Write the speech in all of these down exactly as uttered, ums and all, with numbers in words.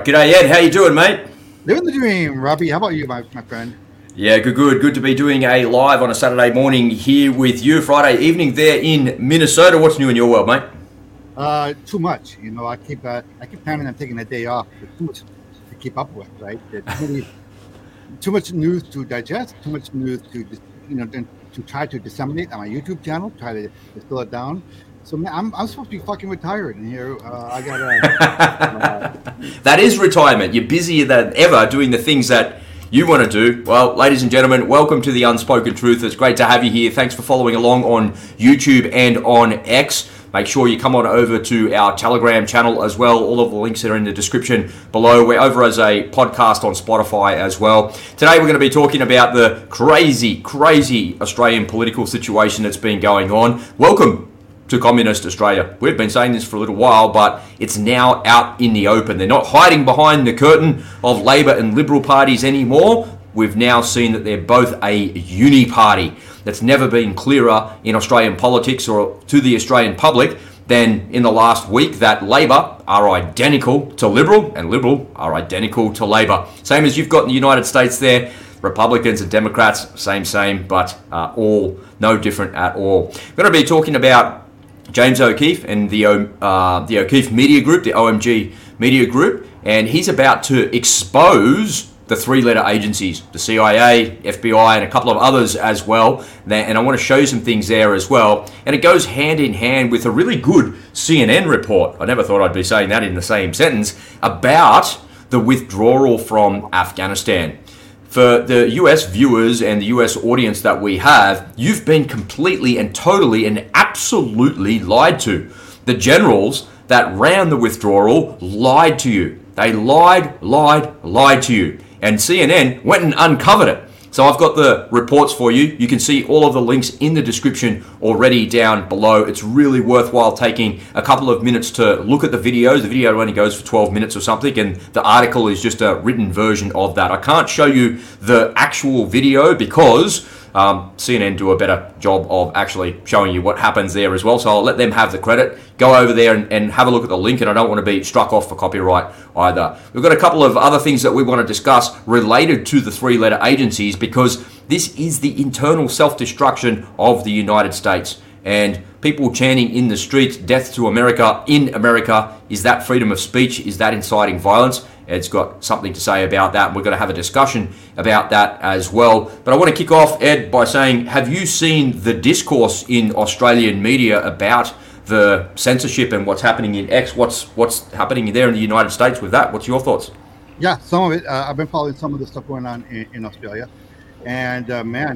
right, g'day Ed, how you doing, mate? Living the dream, Robbie. How about you, my, my friend? Yeah, good, good. Good to be doing a live on a Saturday morning here with you. Friday evening there in Minnesota. What's new in your world, mate? Uh, too much. You know, I keep uh, I keep planning on taking a day off. There's too much to keep up with, right? There's too, many, too much news to digest. Too much news to you know to try to disseminate on my YouTube channel. Try to distill it down. So man, I'm I'm supposed to be fucking retired, and here uh, I gotta. uh, that is retirement. You're busier than ever doing the things that you want to do. Well, ladies and gentlemen, welcome to The Unspoken Truth. It's great to have you here. Thanks for following along on YouTube and on X. Make sure you come on over to our Telegram channel as well. All of the links are in the description below. We're over as a podcast on Spotify as well. Today we're going to be talking about the crazy, crazy Australian political situation that's been going on. Welcome to Communist Australia. We've been saying this for a little while, but it's now out in the open. They're not hiding behind the curtain of Labor and Liberal parties anymore. We've now seen that they're both a uni party. That's never been clearer in Australian politics or to the Australian public than in the last week that Labor are identical to Liberal and Liberal are identical to Labor. Same as you've got in the United States there. Republicans and Democrats, same, same, but uh, all no different at all. We're going to be talking about James O'Keefe and the uh, the O'Keefe Media Group, the O M G Media Group, and he's about to expose the three-letter agencies, the C I A, F B I, and a couple of others as well. And I want to show you some things there as well. And it goes hand in hand with a really good C N N report. I never thought I'd be saying that in the same sentence, about the withdrawal from Afghanistan. For the U S viewers and the U S audience that we have, you've been completely and totally and absolutely lied to. The generals that ran the withdrawal lied to you. They lied, lied, lied to you. And C N N went and uncovered it. So I've got the reports for you. You can see all of the links in the description already down below. It's really worthwhile taking a couple of minutes to look at the videos. The video only goes for twelve minutes or something, and the article is just a written version of that. I can't show you the actual video because um, C N N do a better job of actually showing you what happens there as well. So I'll let them have the credit. Go over there and, and have a look at the link, and I don't want to be struck off for copyright either. We've got a couple of other things that we want to discuss related to the three-letter agencies, because this is the internal self-destruction of the United States. And people chanting in the streets, death to America, in America, is that freedom of speech? Is that inciting violence? Ed's got something to say about that. We're going to have a discussion about that as well. But I want to kick off, Ed, by saying, have you seen the discourse in Australian media about the censorship and what's happening in X? What's what's happening there in the United States with that? What's your thoughts? Yeah, some of it. Uh, I've been following some of the stuff going on in, in Australia. And, uh, man,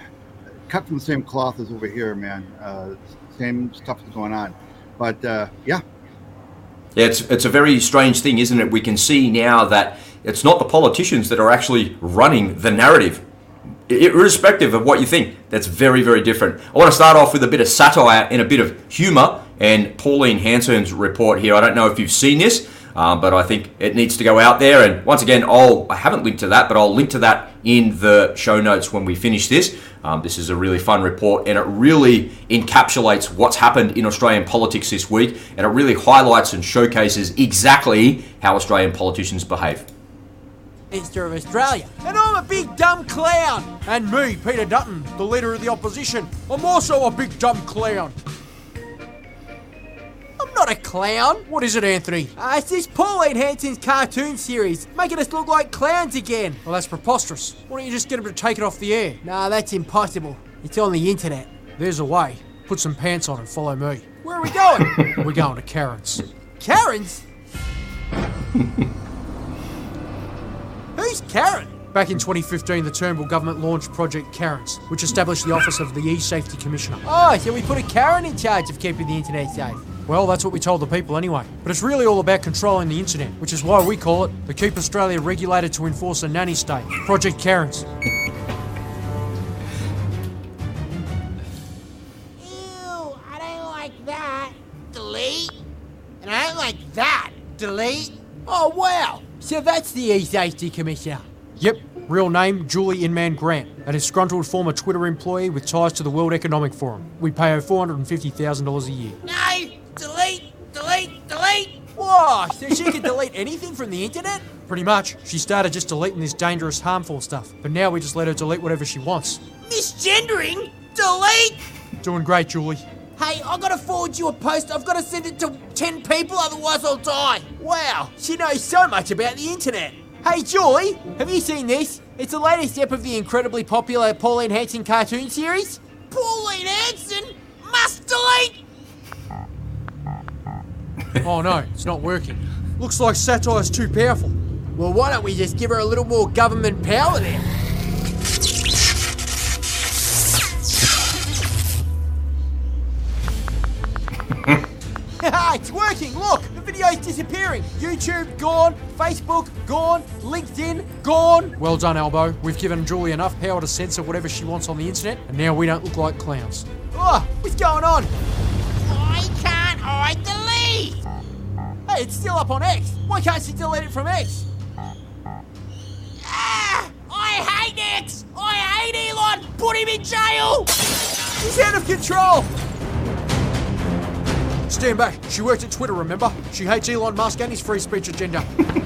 cut from the same cloth as over here, man. Uh, same stuff is going on. But, uh, yeah. Yeah, it's, it's a very strange thing, isn't it? We can see now that it's not the politicians that are actually running the narrative. Irrespective of what you think, that's very, very different. I want to start off with a bit of satire and a bit of humour, and Pauline Hanson's report here. I don't know if you've seen this, um, but I think it needs to go out there. And once again, I'll, I haven't linked to that, but I'll link to that in the show notes when we finish this. Um, this is a really fun report, and it really encapsulates what's happened in Australian politics this week, and it really highlights and showcases exactly how Australian politicians behave. Minister of Australia, and I'm a big dumb clown. And me, Peter Dutton, the leader of the opposition, I'm also a big dumb clown. I'm not a clown. What is it, Anthony? Uh, it's this Pauline Hanson's cartoon series, making us look like clowns again. Well, that's preposterous. Why don't you just get him to take it off the air? Nah, that's impossible. It's on the internet. There's a way. Put some pants on and follow me. Where are we going? We're going to Karen's. Karen's? Who's Karen? Back in twenty fifteen, the Turnbull government launched Project Karen's, which established the office of the E-Safety Commissioner. Oh, so we put a Karen in charge of keeping the internet safe. Well, that's what we told the people anyway. But it's really all about controlling the internet, which is why we call it the Keep Australia Regulated to Enforce a Nanny State, Project Karen's. Ew, I don't like that. Delete. And I don't like that. Delete. Oh, wow. So that's the E-Safety Commissioner. Yep. Real name, Julie Inman Grant, a disgruntled former Twitter employee with ties to the World Economic Forum. We pay her four hundred fifty thousand dollars a year. No! Delete! Delete! Delete! Whoa, so she can delete anything from the internet? Pretty much. She started just deleting this dangerous, harmful stuff. But now we just let her delete whatever she wants. Misgendering? Delete? Doing great, Julie. Hey, I gotta forward you a post. I've gotta send it to ten people, otherwise I'll die. Wow, she knows so much about the internet. Hey, Julie, have you seen this? It's the latest step of the incredibly popular Pauline Hanson cartoon series. Pauline Hanson? Must delete! Oh no, it's not working. Looks like satire's too powerful. Well, why don't we just give her a little more government power then? It's working, look! The video's disappearing. YouTube, gone. Facebook, gone. LinkedIn, gone. Well done, Albo. We've given Julie enough power to censor whatever she wants on the internet, and now we don't look like clowns. Oh, what's going on? Why can't I delete? Hey, it's still up on X. Why can't she delete it from X? Ah! I hate X! I hate Elon! Put him in jail! He's out of control! Stand back. She worked at Twitter, remember? She hates Elon Musk and his free speech agenda.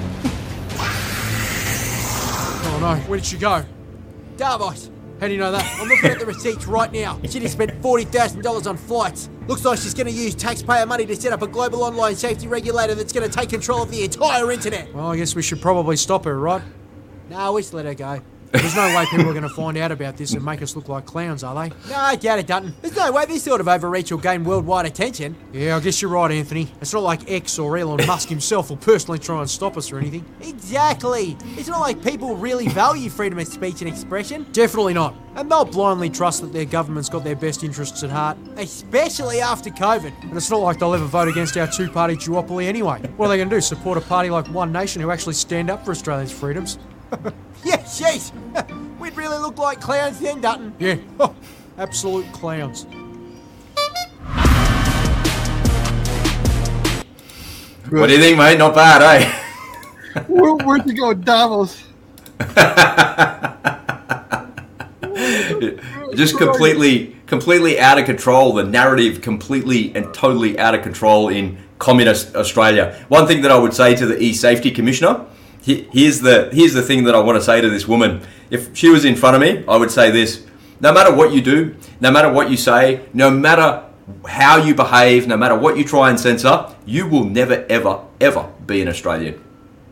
Oh no, where did she go? Davos. How do you know that? I'm looking at the receipts right now. She just spent forty thousand dollars on flights. Looks like she's going to use taxpayer money to set up a global online safety regulator that's going to take control of the entire internet. Well, I guess we should probably stop her, right? No, we just let her go. There's no way people are going to find out about this and make us look like clowns, are they? No, I doubt it, Dutton. There's no way this sort of overreach will gain worldwide attention. Yeah, I guess you're right, Anthony. It's not like X or Elon Musk himself will personally try and stop us or anything. Exactly. It's not like people really value freedom of speech and expression. Definitely not. And they'll blindly trust that their government's got their best interests at heart, especially after COVID. And it's not like they'll ever vote against our two-party duopoly anyway. What are they going to do, support a party like One Nation who actually stand up for Australia's freedoms? Yeah, jeez. We'd really look like clowns then, Dutton. Yeah, absolute clowns. What do you think, mate? Not bad, eh? Where, where'd you go, Davos? Just completely, completely out of control. The narrative completely and totally out of control in communist Australia. One thing that I would say to the e-safety commissioner, here's the here's the thing that I want to say to this woman. If she was in front of me, I would say this: no matter what you do, no matter what you say, no matter how you behave, no matter what you try and censor, you will never, ever, ever be an Australian.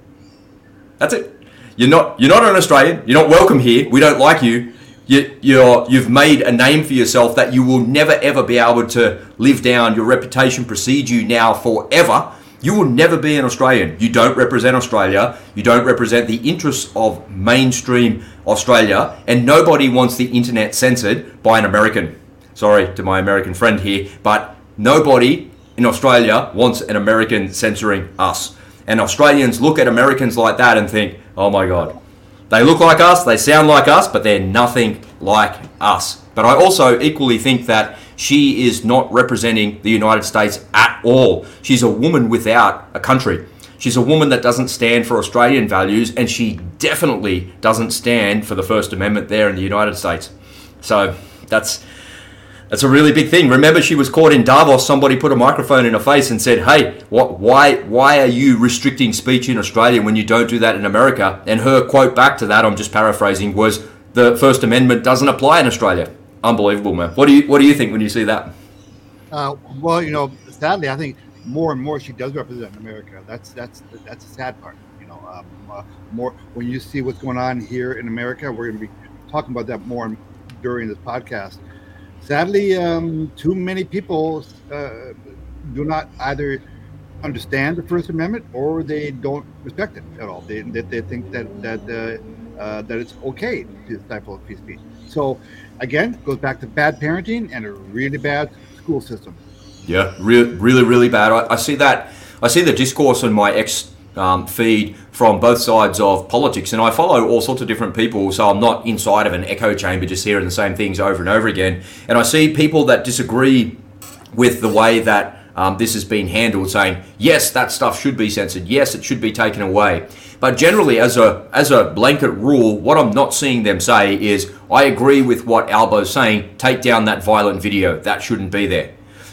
That's it. You're not you're not an Australian. You're not welcome here. We don't like you. You you're you've made a name for yourself that you will never, ever be able to live down. Your reputation precedes you now forever. You will never be an Australian. You don't represent Australia. You don't represent the interests of mainstream Australia. And nobody wants the internet censored by an American. Sorry to my American friend here, but nobody in Australia wants an American censoring us. And Australians look at Americans like that and think, oh my God, they look like us, they sound like us, but they're nothing like us. But I also equally think that she is not representing the United States at all. She's a woman without a country. She's a woman that doesn't stand for Australian values, and she definitely doesn't stand for the First Amendment there in the United States. So that's that's a really big thing. Remember, she was caught in Davos. Somebody put a microphone in her face and said, hey, what, why, why are you restricting speech in Australia when you don't do that in America? And her quote back to that, I'm just paraphrasing, was the First Amendment doesn't apply in Australia. Unbelievable, man. What do you what do you think when you see that? Uh, well, you know, sadly, I think more and more she does represent America. That's that's that's the sad part. You know, um, uh, more when you see what's going on here in America, we're going to be talking about that more during this podcast. Sadly, um, too many people uh, do not either understand the First Amendment or they don't respect it at all. They they, they think that that uh, uh, that it's okay to stifle free speech. So, again, it goes back to bad parenting and a really bad school system. Yeah, re- really, really bad. I, I see that. I see the discourse on my X um, feed from both sides of politics, and I follow all sorts of different people, so I'm not inside of an echo chamber just hearing the same things over and over again. And I see people that disagree with the way that Um, this has been handled, saying, yes, that stuff should be censored. Yes, it should be taken away. But generally, as a as a blanket rule, what I'm not seeing them say is, I agree with what Albo's saying, take down that violent video. That shouldn't be there.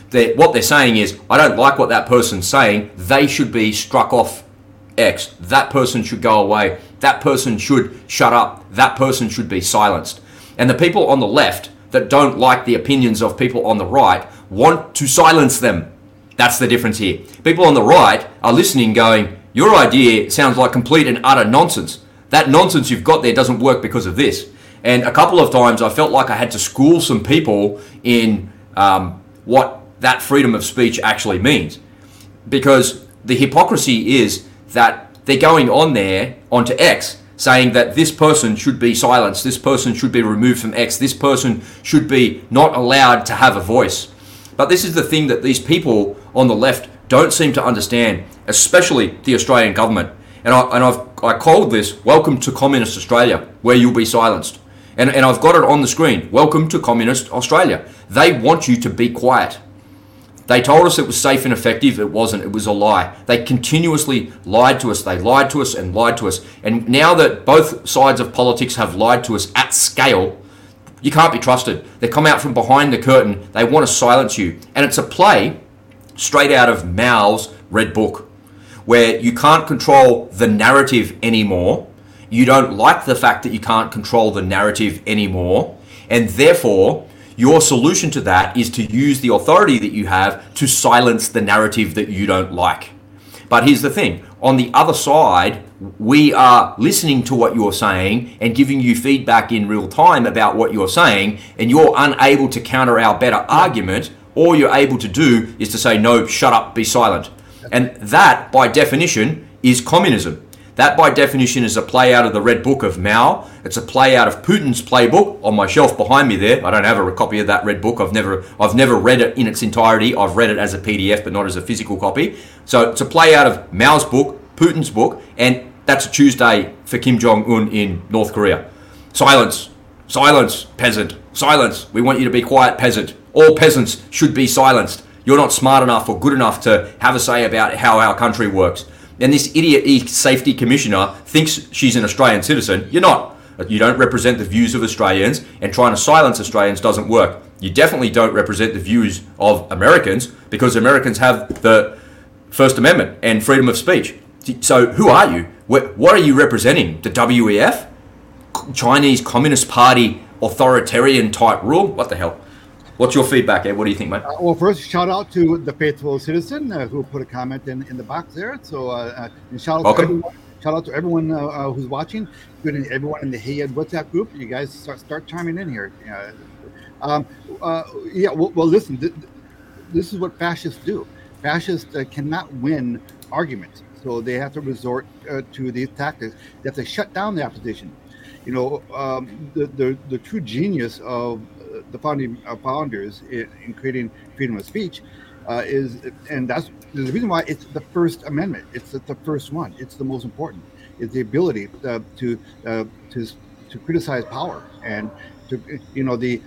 They're, what they're saying is, I don't like what that person's saying. They should be struck off X. That person should go away. That person should shut up. That person should be silenced. And the people on the left that don't like the opinions of people on the right want to silence them. That's the difference here. People on the right are listening going, your idea sounds like complete and utter nonsense. That nonsense you've got there doesn't work because of this. And a couple of times I felt like I had to school some people in um, what that freedom of speech actually means. Because the hypocrisy is that they're going on there onto X saying that this person should be silenced, this person should be removed from X, this person should be not allowed to have a voice. But this is the thing that these people on the left don't seem to understand, especially the Australian government. And, I, and I've I called this, Welcome to Communist Australia, where you'll be silenced. And, and I've got it on the screen, Welcome to Communist Australia. They want you to be quiet. They told us it was safe and effective. It wasn't. It was a lie. They continuously lied to us. They lied to us and lied to us. And now that both sides of politics have lied to us at scale, you can't be trusted. They come out from behind the curtain. They want to silence you. And it's a play straight out of Mao's Red Book, where you can't control the narrative anymore. You don't like the fact that you can't control the narrative anymore. And therefore, your solution to that is to use the authority that you have to silence the narrative that you don't like. But here's the thing. On the other side, we are listening to what you're saying and giving you feedback in real time about what you're saying, and you're unable to counter our better argument. All you're able to do is to say, no, shut up, be silent. And that, by definition, is communism. That, by definition, is a play out of the Red Book of Mao. It's a play out of Putin's playbook on my shelf behind me there. I don't have a copy of that Red Book. I've never I've never read it in its entirety. I've read it as a P D F, but not as a physical copy. So it's a play out of Mao's book, Putin's book, and that's a Tuesday for Kim Jong-un in North Korea. Silence. Silence, peasant. Silence. We want you to be quiet, peasant. All peasants should be silenced. You're not smart enough or good enough to have a say about how our country works. And this idiot e-safety commissioner thinks she's an Australian citizen. You're not. You don't represent the views of Australians, and trying to silence Australians doesn't work. You definitely don't represent the views of Americans, because Americans have the First Amendment and freedom of speech. So who are you? What are you representing? The W E F? Chinese Communist Party authoritarian type rule? What the hell? What's your feedback, Ed? What do you think, mate? Uh, well, first, shout out to the faithful citizen uh, who put a comment in, in the box there. So, uh, uh, and shout out Welcome. to everyone. Shout out to everyone uh, uh, who's watching, including everyone in the Hey Ed WhatsApp group. You guys start, start chiming in here. Uh, um, uh, yeah. Well, well listen. Th- this is what fascists do. Fascists uh, cannot win arguments, so they have to resort uh, to these tactics. They have to shut down the opposition. You know, um, the, the the true genius of the founding uh, founders in, in creating freedom of speech uh, is, and that's the reason why it's the First Amendment. It's the, the first one. It's the most important. It's the ability uh, to uh, to to criticize power and to you know the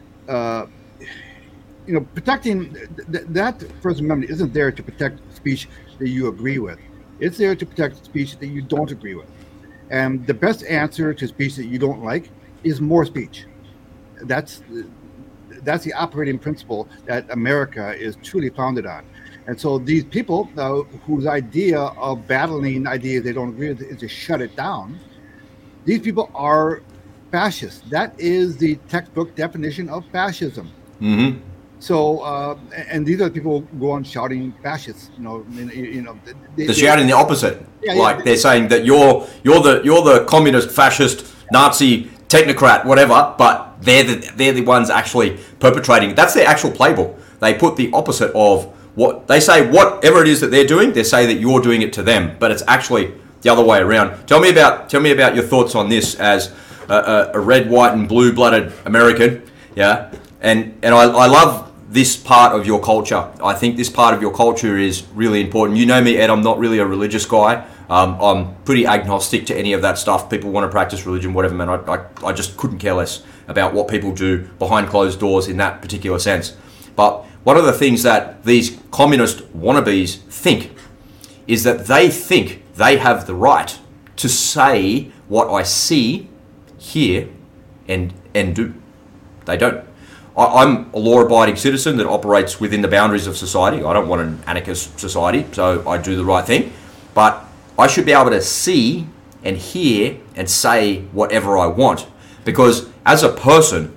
uh, you know protecting th- that First Amendment isn't there to protect speech that you agree with. It's there to protect speech that you don't agree with. And the best answer to speech that you don't like is more speech. That's that's the operating principle that America is truly founded on. And so these people uh, whose idea of battling ideas they don't agree with is to shut it down, these people are fascists. That is the textbook definition of fascism. Mm-hmm. So, uh, and these are the people who go on shouting fascists. You know, you, you know, they, They're shouting the opposite. Yeah, like yeah. they're saying that you're you're the you're the communist, fascist, Nazi, technocrat, whatever. But they're the they're the ones actually perpetrating. That's their actual playbook. They put the opposite of what they say. Whatever it is that they're doing, they say that you're doing it to them. But it's actually the other way around. Tell me about tell me about your thoughts on this as a, a, a red, white, and blue-blooded American. Yeah, and and I, I love this part of your culture. I think this part of your culture is really important. You know me, Ed, I'm not really a religious guy. Um, I'm pretty agnostic to any of that stuff. People want to practice religion, whatever, man. I, I, I just couldn't care less about what people do behind closed doors in that particular sense. But one of the things that these communist wannabes think is that they think they have the right to say what I see, hear, and, and do. They don't. I, I'm a law-abiding citizen that operates within the boundaries of society. I don't want an anarchist society, so I do the right thing. But I should be able to see and hear and say whatever I want. Because as a person,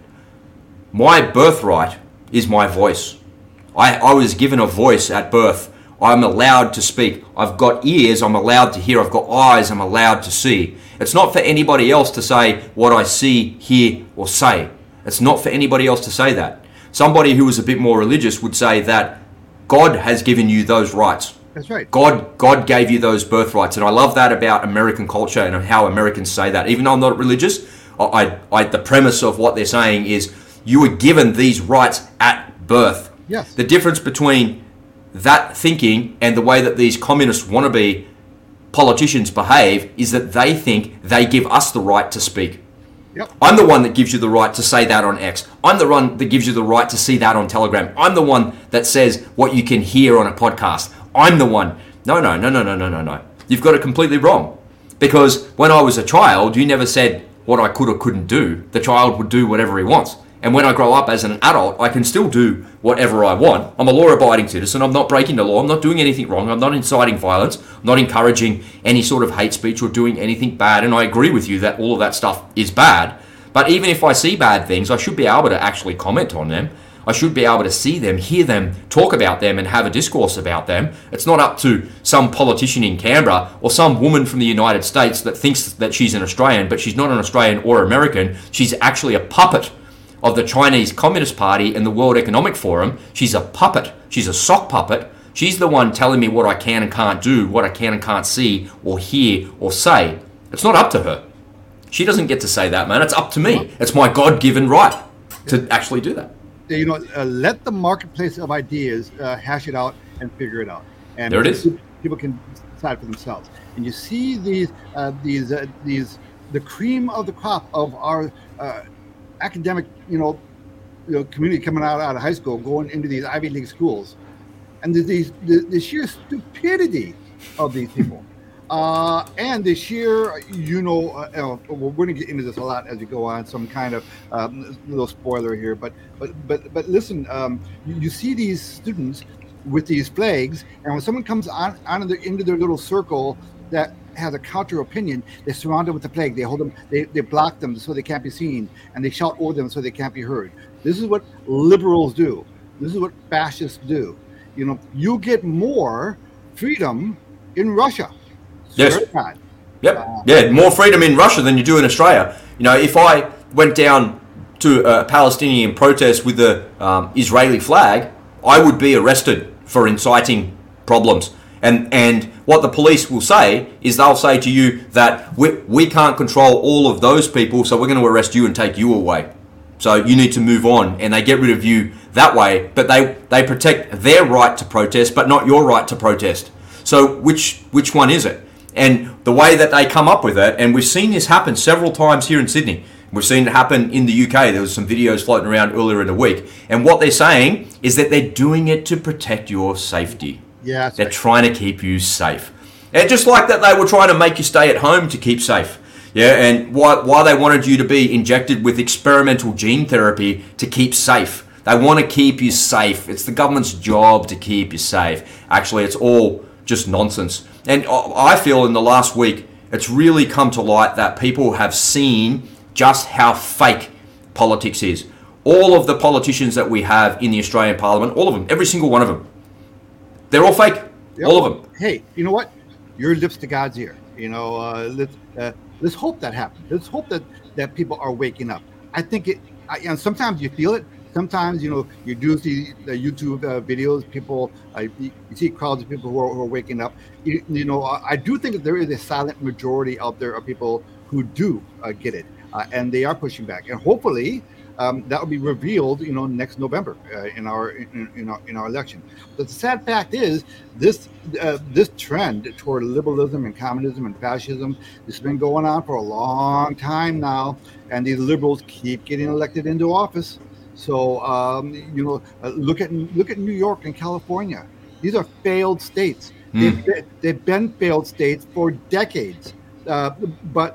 my birthright is my voice. I, I was given a voice at birth. I'm allowed to speak. I've got ears, I'm allowed to hear. I've got eyes, I'm allowed to see. It's not for anybody else to say what I see, hear, or say. It's not for anybody else to say that. Somebody who is a bit more religious would say that God has given you those rights. That's right. God, God gave you those birthrights. And I love that about American culture and how Americans say that. Even though I'm not religious, I, I, the premise of what they're saying is you were given these rights at birth. Yes. The difference between that thinking and the way that these communist wannabe politicians behave is that they think they give us the right to speak. Yep. I'm the one that gives you the right to say that on X. I'm the one that gives you the right to see that on Telegram. I'm the one that says what you can hear on a podcast. I'm the one. No, no, no, no, no, no, no, no. You've got it completely wrong. Because when I was a child, you never said what I could or couldn't do. The child would do whatever he wants. And when I grow up as an adult, I can still do whatever I want. I'm a law-abiding citizen. I'm not breaking the law. I'm not doing anything wrong. I'm not inciting violence. I'm not encouraging any sort of hate speech or doing anything bad. And I agree with you that all of that stuff is bad. But even if I see bad things, I should be able to actually comment on them. I should be able to see them, hear them, talk about them, and have a discourse about them. It's not up to some politician in Canberra or some woman from the United States that thinks that she's an Australian, but she's not an Australian or American. She's actually a puppet of the Chinese Communist Party and the World Economic Forum. She's a puppet. She's a sock puppet. She's the one telling me what I can and can't do, what I can and can't see or hear or say. It's not up to her. She doesn't get to say that, man. It's up to me. It's my God-given right to actually do that. You know, uh, let the marketplace of ideas uh, hash it out and figure it out. And there it is. People can decide for themselves. And you see these, uh, these, uh, these, the cream of the crop of our uh, academic, you know, you know, community coming out, out of high school, going into these Ivy League schools, and the, the, the, the sheer stupidity of these people, uh, and the sheer, you know, uh, uh, we're going to get into this a lot as we go on. Some kind of um, little spoiler here, but but but but listen, um, you, you see these students with these flags, and when someone comes on, on the, into their little circle that has a counter opinion, they're surrounded with the flag. They hold them, they, they block them so they can't be seen, and they shout over them so they can't be heard. This is what liberals do. This is what fascists do. You know, you get more freedom in Russia. Yes. Yep. Uh, yeah, more freedom in Russia than you do in Australia. You know, if I went down to a Palestinian protest with the um, Israeli flag, I would be arrested for inciting problems. And and what the police will say is they'll say to you that we, we can't control all of those people, so we're going to arrest you and take you away. So you need to move on, and they get rid of you that way. But they, they protect their right to protest, but not your right to protest. So which which one is it? And the way that they come up with it, and we've seen this happen several times here in Sydney. We've seen it happen in the U K. There was some videos floating around earlier in the week. And what they're saying is that they're doing it to protect your safety. Yeah, they're right. trying to keep you safe. And just like that, they were trying to make you stay at home to keep safe. Yeah, and why, why they wanted you to be injected with experimental gene therapy to keep safe. They want to keep you safe. It's the government's job to keep you safe. Actually, it's all just nonsense. And I feel in the last week, it's really come to light that people have seen just how fake politics is. All of the politicians that we have in the Australian Parliament, all of them, every single one of them, they're all fake. Yep. All of them. Hey, you know what? Your lips to God's ear. You know, uh, let's uh, let's hope that happens. Let's hope that, that people are waking up. I think it. I, and sometimes you feel it. Sometimes, you know, you do see the YouTube uh, videos. People, uh, you, you see crowds of people who are, who are waking up. You, you know, I, I do think that there is a silent majority out there of people who do uh, get it, uh, and they are pushing back. And hopefully, um, that will be revealed, you know, next November uh, in our in, in our in our election. But the sad fact is, this uh, this trend toward liberalism and communism and fascism has been going on for a long time now, and these liberals keep getting elected into office. So, um, you know, uh, look at look at New York and California. These are failed states. Mm. They've, been, they've been failed states for decades. Uh, but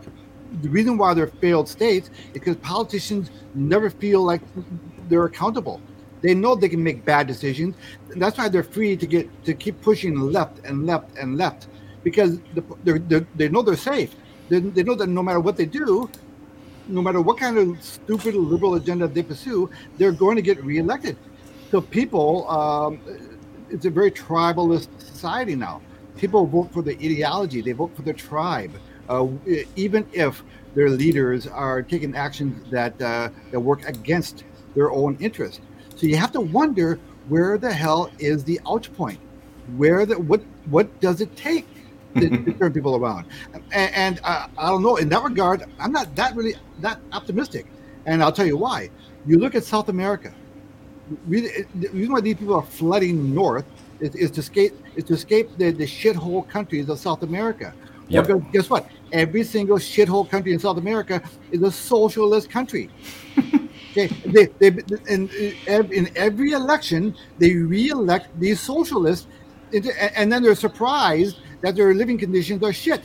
the reason why they're failed states is because politicians never feel like they're accountable. They know they can make bad decisions, and that's why they're free to get to keep pushing left and left and left, because the, they're, they're, they know they're safe. They, they know that no matter what they do, no matter what kind of stupid liberal agenda they pursue, they're going to get reelected. So people, um, it's a very tribalist society now. People vote for the ideology. They vote for their tribe, uh, even if their leaders are taking actions that uh, that work against their own interest. So you have to wonder, where the hell is the ouch point? Where the what what does it take to, to turn people around? And, and uh, I don't know. In that regard, I'm not that really that optimistic. And I'll tell you why. You look at South America. Really, the reason why these people are flooding north is, is to escape is to escape the, the shithole countries of South America. Yep. Well, guess what? Every single shithole country in South America is a socialist country. Okay, they, they in, in every election they re-elect these socialists, into, and then they're surprised that their living conditions are shit.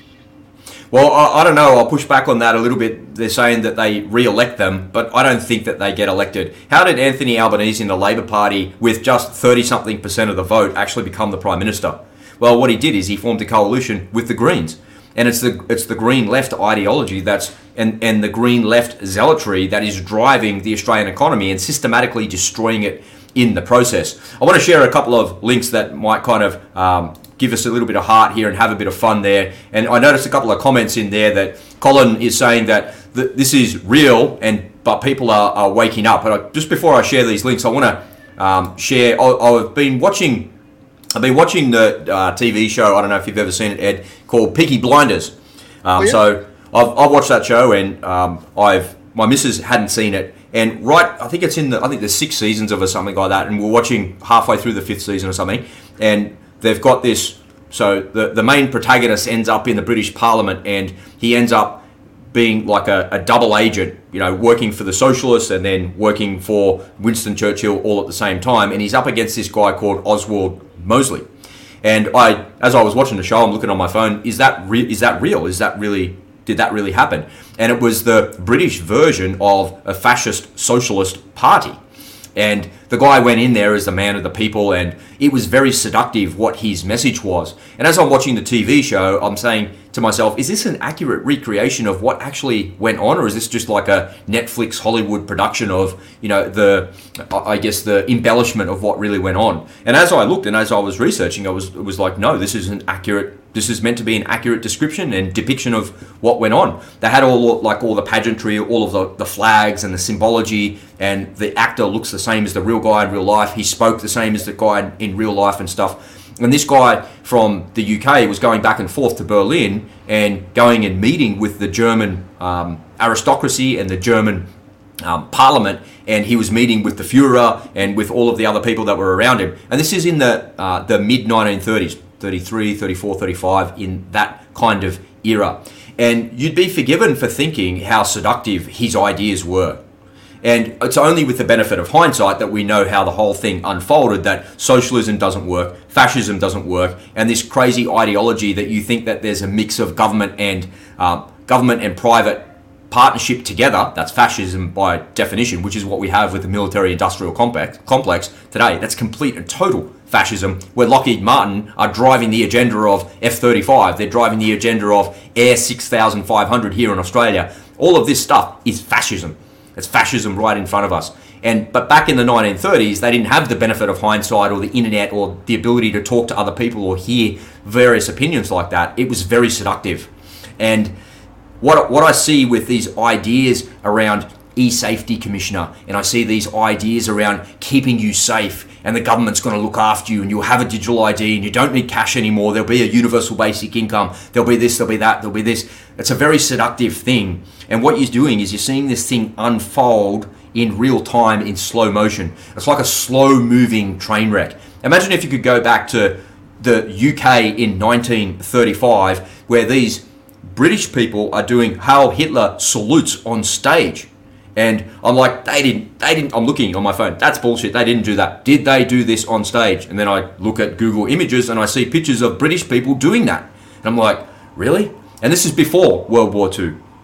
Well, I, I don't know. I'll push back on that a little bit. They're saying that they re-elect them, but I don't think that they get elected. How did Anthony Albanese in the Labor Party, with just thirty-something percent of the vote, actually become the Prime Minister? Well, what he did is he formed a coalition with the Greens. And it's the it's the Green Left ideology that's and, and the Green Left zealotry that is driving the Australian economy and systematically destroying it in the process. I want to share a couple of links that might kind of um, give us a little bit of heart here and have a bit of fun there. And I noticed a couple of comments in there that Colin is saying that th- this is real, and but people are, are waking up. But I, just before I share these links, I want to um, share. I, I've been watching. I've been watching the uh, T V show, I don't know if you've ever seen it, Ed, called Peaky Blinders. Um, oh, yeah. So I've, I've watched that show, and um, I've my missus hadn't seen it. And right, I think it's in the, I think there's six seasons of it or something like that, and we're watching halfway through the fifth season or something, and they've got this, so the, the main protagonist ends up in the British Parliament, and he ends up being like a, a double agent, you know, working for the socialists and then working for Winston Churchill all at the same time, and he's up against this guy called Oswald Mosley. And I, as I was watching the show, I'm looking on my phone. Is that re- is that real? Is that really? Did that really happen? And it was the British version of a fascist socialist party. And the guy went in there as the man of the people, and it was very seductive what his message was. And as I'm watching the T V show, I'm saying to myself, is this an accurate recreation of what actually went on, or is this just like a Netflix Hollywood production of, you know, the, I guess, the embellishment of what really went on? And as I looked and as I was researching, I was it was like, no, this isn't accurate. This is meant to be an accurate description and depiction of what went on. They had all like all the pageantry, all of the, the flags and the symbology, and the actor looks the same as the real guy in real life. He spoke the same as the guy in, in real life and stuff. And this guy from the U K was going back and forth to Berlin and going and meeting with the German um, aristocracy and the German um, parliament, and he was meeting with the Führer and with all of the other people that were around him. And this is in the uh, the mid nineteen thirties, thirty-three, thirty-four, thirty-five, in that kind of era. And you'd be forgiven for thinking how seductive his ideas were. And it's only with the benefit of hindsight that we know how the whole thing unfolded, that socialism doesn't work, fascism doesn't work, and this crazy ideology that you think that there's a mix of government and um, government and private partnership together, that's fascism by definition, which is what we have with the military-industrial complex, complex today. That's complete and total fascism, where Lockheed Martin are driving the agenda of F thirty-five, they're driving the agenda of Air six thousand five hundred here in Australia. All of this stuff is fascism. It's fascism right in front of us. And but back in the nineteen thirties, they didn't have the benefit of hindsight or the internet or the ability to talk to other people or hear various opinions like that. It was very seductive. And what what I see with these ideas around e-safety commissioner, and I see these ideas around keeping you safe, and the government's going to look after you, and you'll have a digital I D, and you don't need cash anymore. There'll be a universal basic income. There'll be this, there'll be that, there'll be this. It's a very seductive thing. And what you're doing is you're seeing this thing unfold in real time, in slow motion. It's like a slow moving train wreck. Imagine if you could go back to the U K in nineteen thirty-five, where these British people are doing Heil Hitler salutes on stage. And I'm like, they didn't, they didn't, I'm looking on my phone, that's bullshit, they didn't do that. Did they do this on stage? And then I look at Google Images and I see pictures of British people doing that. And I'm like, really? And this is before World War Two.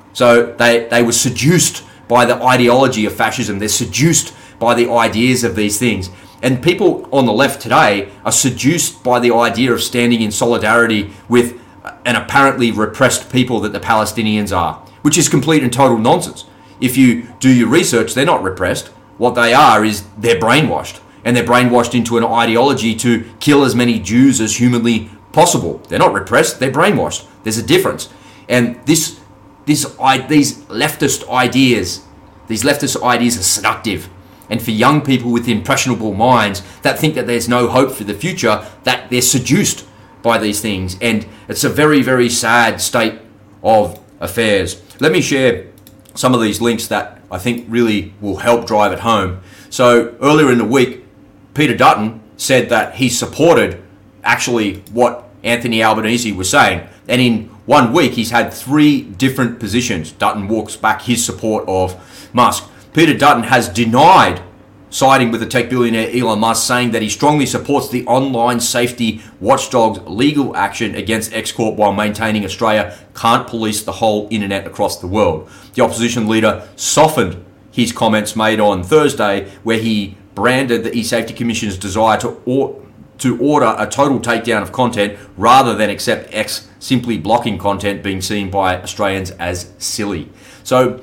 So they, they were seduced by the ideology of fascism. They're seduced by the ideas of these things. And people on the left today are seduced by the idea of standing in solidarity with an apparently repressed people that the Palestinians are, which is complete and total nonsense. If you do your research, they're not repressed. What they are is they're brainwashed. And they're brainwashed into an ideology to kill as many Jews as humanly possible. They're not repressed, they're brainwashed. There's a difference. And this, this, I, these leftist ideas, these leftist ideas are seductive. And for young people with impressionable minds that think that there's no hope for the future, that they're seduced by these things. And it's a very, very sad state of affairs. Let me share some of these links that I think really will help drive it home. So earlier in the week, Peter Dutton said that he supported actually what Anthony Albanese was saying. And in one week, he's had three different positions. Dutton walks back his support of Musk. Peter Dutton has denied siding with the tech billionaire Elon Musk, saying that he strongly supports the online safety watchdog's legal action against X Corp while maintaining Australia can't police the whole internet across the world. The opposition leader softened his comments made on Thursday, where he branded the eSafety Commission's desire to or- to order a total takedown of content rather than accept X simply blocking content being seen by Australians as silly. So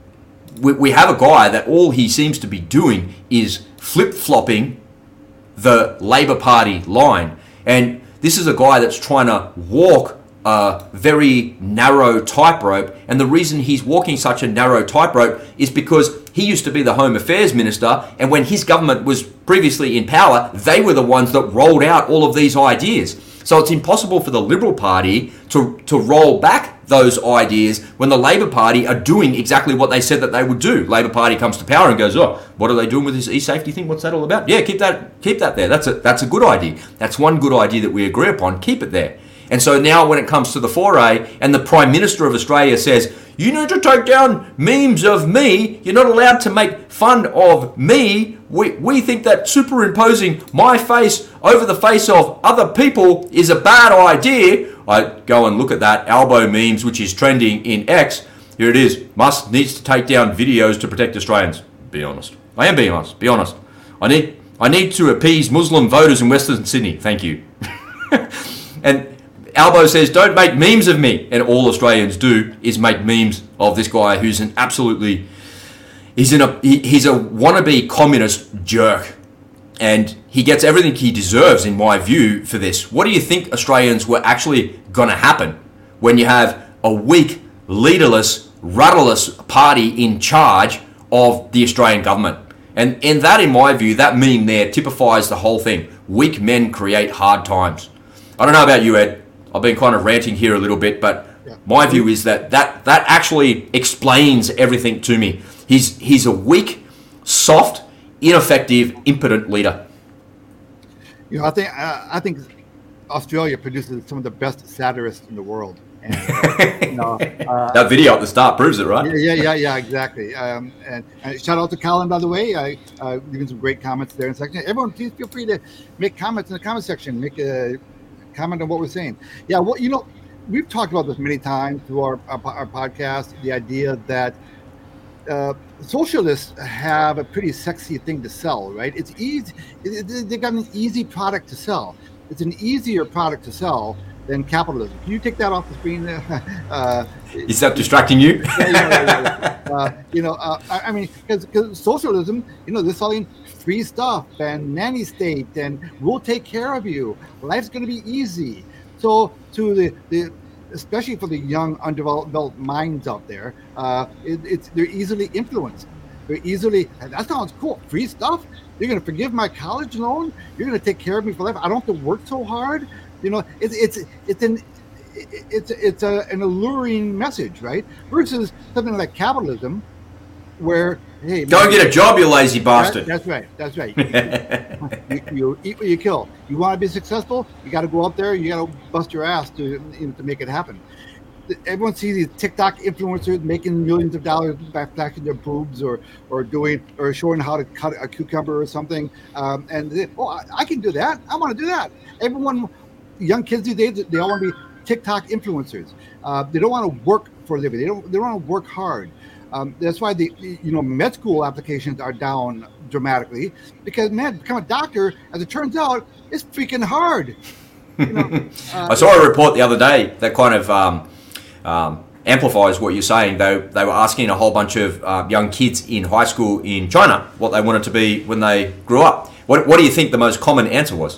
we, we have a guy that all he seems to be doing is flip-flopping the Labor Party line. And this is a guy that's trying to walk a very narrow tightrope. And the reason he's walking such a narrow tightrope is because he used to be the Home Affairs Minister, and when his government was previously in power, they were the ones that rolled out all of these ideas. So it's impossible for the Liberal Party to, to roll back those ideas when the Labor Party are doing exactly what they said that they would do. Labor Party comes to power and goes, oh, what are they doing with this e-safety thing? What's that all about? Yeah, keep that keep that there. That's a, that's a good idea. That's one good idea that we agree upon. Keep it there. And so now when it comes to the foray and the Prime Minister of Australia says, you need to take down memes of me, you're not allowed to make fun of me, we, we think that superimposing my face over the face of other people is a bad idea. I go and look at that Albo memes, which is trending in X. Here it is. Musk needs to take down videos to protect Australians. Be honest. I am being honest. Be honest. I need I need to appease Muslim voters in Western Sydney. Thank you. And Albo says, don't make memes of me. And all Australians do is make memes of this guy who's an absolutely, he's, in a, he, he's a wannabe communist jerk. And he gets everything he deserves, in my view, for this. What do you think Australians were actually going to happen when you have a weak, leaderless, rudderless party in charge of the Australian government? And, and that, in my view, that meme there typifies the whole thing. Weak men create hard times. I don't know about you, Ed. I've been kind of ranting here a little bit, but yeah. My view is that, that that actually explains everything to me. He's he's a weak, soft, ineffective, impotent leader. You know, I think uh, I think Australia produces some of the best satirists in the world. And, uh, you know, uh, that video at the start proves it, right? Yeah, yeah, yeah, exactly. Um, and, and shout out to Colin, by the way. I uh, leaving some great comments there in the section. Everyone, please feel free to make comments in the comment section. Make a comment on what we're saying. Yeah, well, you know, we've talked about this many times through our, our, our podcast, the idea that uh, socialists have a pretty sexy thing to sell, right? It's easy. It, it, they've got an easy product to sell. It's an easier product to sell than capitalism. Can you take that off the screen? uh, Is that distracting you? yeah, yeah, yeah, yeah. Uh, you know, uh, I, I mean, because socialism, you know, they're selling free stuff and nanny state and we'll take care of you. Life's going to be easy. So to the, the especially for the young undeveloped minds out there, uh, it, it's they're easily influenced. They're easily, that sounds cool. Free stuff? You're going to forgive my college loan? You're going to take care of me for life? I don't have to work so hard? You know, it's it's it's an it's it's a, an alluring message, right? Versus something like capitalism, where hey, go man, and get a job, you lazy bastard. That, that's right. That's right. you, you, you eat what you kill. You want to be successful? You got to go out there. You got to bust your ass to you know, to make it happen. Everyone sees these TikTok influencers making millions of dollars by flashing their boobs or or doing or showing how to cut a cucumber or something. Um, and they, oh, I, I can do that. I want to do that. Everyone. Young kids these days, they all want to be TikTok influencers. Uh, they don't want to work for a living. They don't. They don't want to work hard. Um, that's why the you know med school applications are down dramatically because man, become a doctor, as it turns out, is freaking hard. You know, uh, I saw a report the other day that kind of um, um, amplifies what you're saying. They they were asking a whole bunch of uh, young kids in high school in China what they wanted to be when they grew up. What what do you think the most common answer was?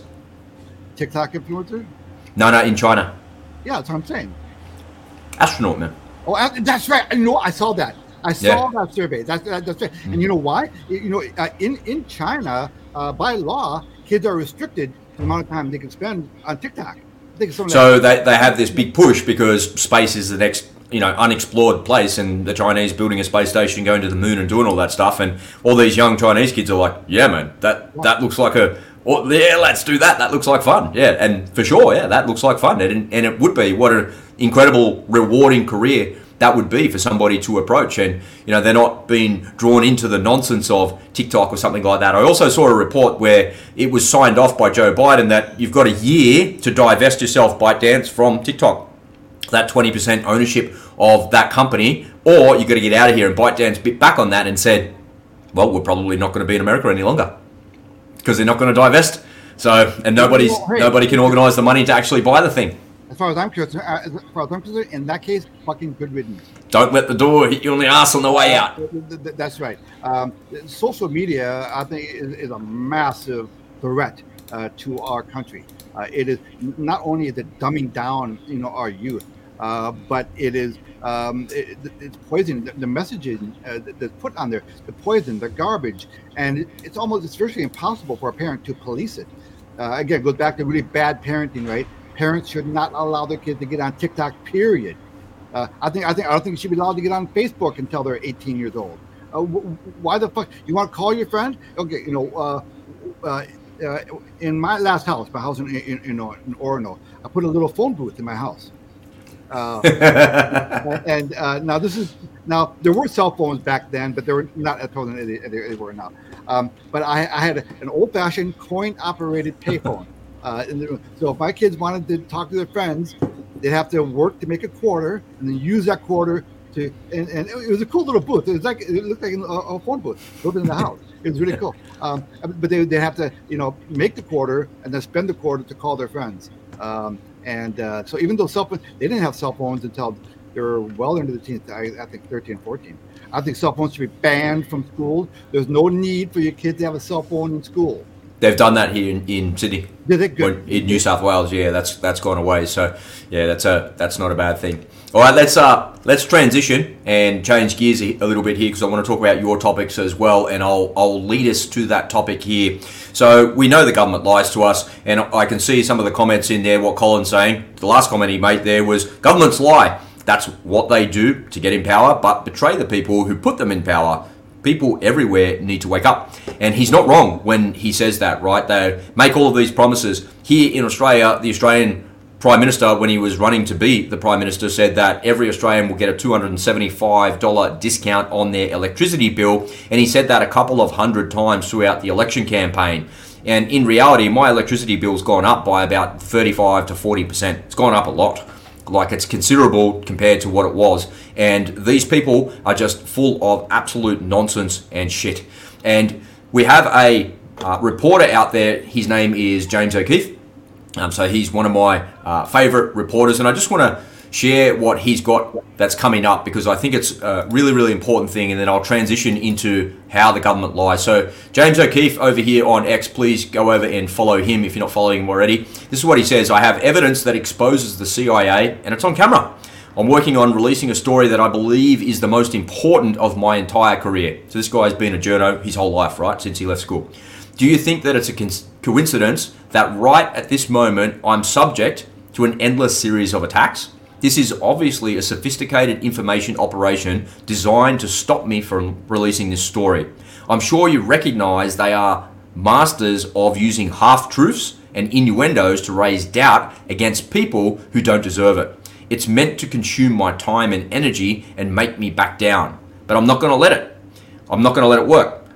TikTok influencer? No, no, in China. Yeah, that's what I'm saying. Astronaut, man. Oh, that's right. I know. I saw that. I saw Yeah. that survey. That's that, that's right. Mm-hmm. And you know why? You know, uh, in in China, uh, by law, kids are restricted to the amount of time they can spend on TikTok. I think it's something So like they, they have this big push because space is the next, you know, unexplored place, and the Chinese building a space station, going to the moon and doing all that stuff, and all these young Chinese kids are like, yeah, man, that that looks like a, well, yeah, let's do that. That looks like fun. Yeah, and for sure, yeah, that looks like fun, and and it would be what an incredible, rewarding career that would be for somebody to approach, and you know they're not being drawn into the nonsense of TikTok or something like that. I also saw a report where it was signed off by Joe Biden that you've got a year to divest yourself, ByteDance, from TikTok, that twenty percent ownership of that company, or you've got to get out of here. And ByteDance bit back on that and said, well, we're probably not going to be in America any longer because they're not going to divest. So, and nobody's Well, hey, nobody can organize the money to actually buy the thing. As far as I'm concerned, uh, as far as I'm concerned, in that case, fucking good riddance. Don't let the door hit you on the ass on the way out. That's right. Um, social media, I think, is, is a massive threat uh, to our country. Uh, it is not only is it dumbing down, you know, our youth, uh, but it is um, it, it's poison. The, the messaging uh, that's put on there, the poison, the garbage, and it, it's almost it's virtually impossible for a parent to police it. Uh, again, it goes back to really bad parenting, right? Parents should not allow their kids to get on TikTok. Period. Uh, I think I think I don't think you should be allowed to get on Facebook until they're eighteen years old. Uh, w- why the fuck? You want to call your friend? Okay, you know, uh, uh, uh, in my last house, my house in in, in, in Orono, I put a little phone booth in my house. Uh, and uh, now this is now there were cell phones back then, but they were not as prevalent as they, they were now. Um, but I, I had an old-fashioned coin-operated payphone. Uh, in the, so if my kids wanted to talk to their friends, they'd have to work to make a quarter and then use that quarter to. And, and it was a cool little booth. It was like it looked like a, a phone booth built in the house. It was really cool. Um, but they they have to you know make the quarter and then spend the quarter to call their friends. Um, and uh, so even though cell phones, they didn't have cell phones until they were well into the teens. I, I think thirteen, fourteen. I think cell phones should be banned from schools. There's no need for your kids to have a cell phone in school. They've done that here in, in Sydney. Did it good? Or in New South Wales, yeah, that's that's gone away. So yeah, that's a that's not a bad thing. All right, let's uh let's transition and change gears a, a little bit here because I want to talk about your topics as well, and I'll I'll lead us to that topic here. So we know the government lies to us, and I can see some of the comments in there. What Colin's saying, the last comment he made there was governments lie. That's what they do to get in power, but betray the people who put them in power. People everywhere need to wake up. And he's not wrong when he says that, right? They make all of these promises. Here in Australia, the Australian Prime Minister, when he was running to be the Prime Minister, said that every Australian will get a two hundred seventy-five dollars discount on their electricity bill. And he said that a couple of hundred times throughout the election campaign. And in reality, my electricity bill's gone up by about thirty-five to forty percent. It's gone up a lot. Like, it's considerable compared to what it was. And these people are just full of absolute nonsense and shit. And we have a uh, reporter out there. His name is James O'Keefe. Um, so he's one of my uh, favourite reporters. And I just want to share what he's got that's coming up because I think it's a really, really important thing. And then I'll transition into how the government lies. So James O'Keefe over here on X, please go over and follow him if you're not following him already. This is what he says. I have evidence that exposes the C I A and it's on camera. I'm working on releasing a story that I believe is the most important of my entire career. So this guy's been a journo his whole life, right? Since he left school. Do you think that it's a co- coincidence that right at this moment I'm subject to an endless series of attacks? This is obviously a sophisticated information operation designed to stop me from releasing this story. I'm sure you recognize they are masters of using half-truths and innuendos to raise doubt against people who don't deserve it. It's meant to consume my time and energy and make me back down. But I'm not going to let it. I'm not going to let it work.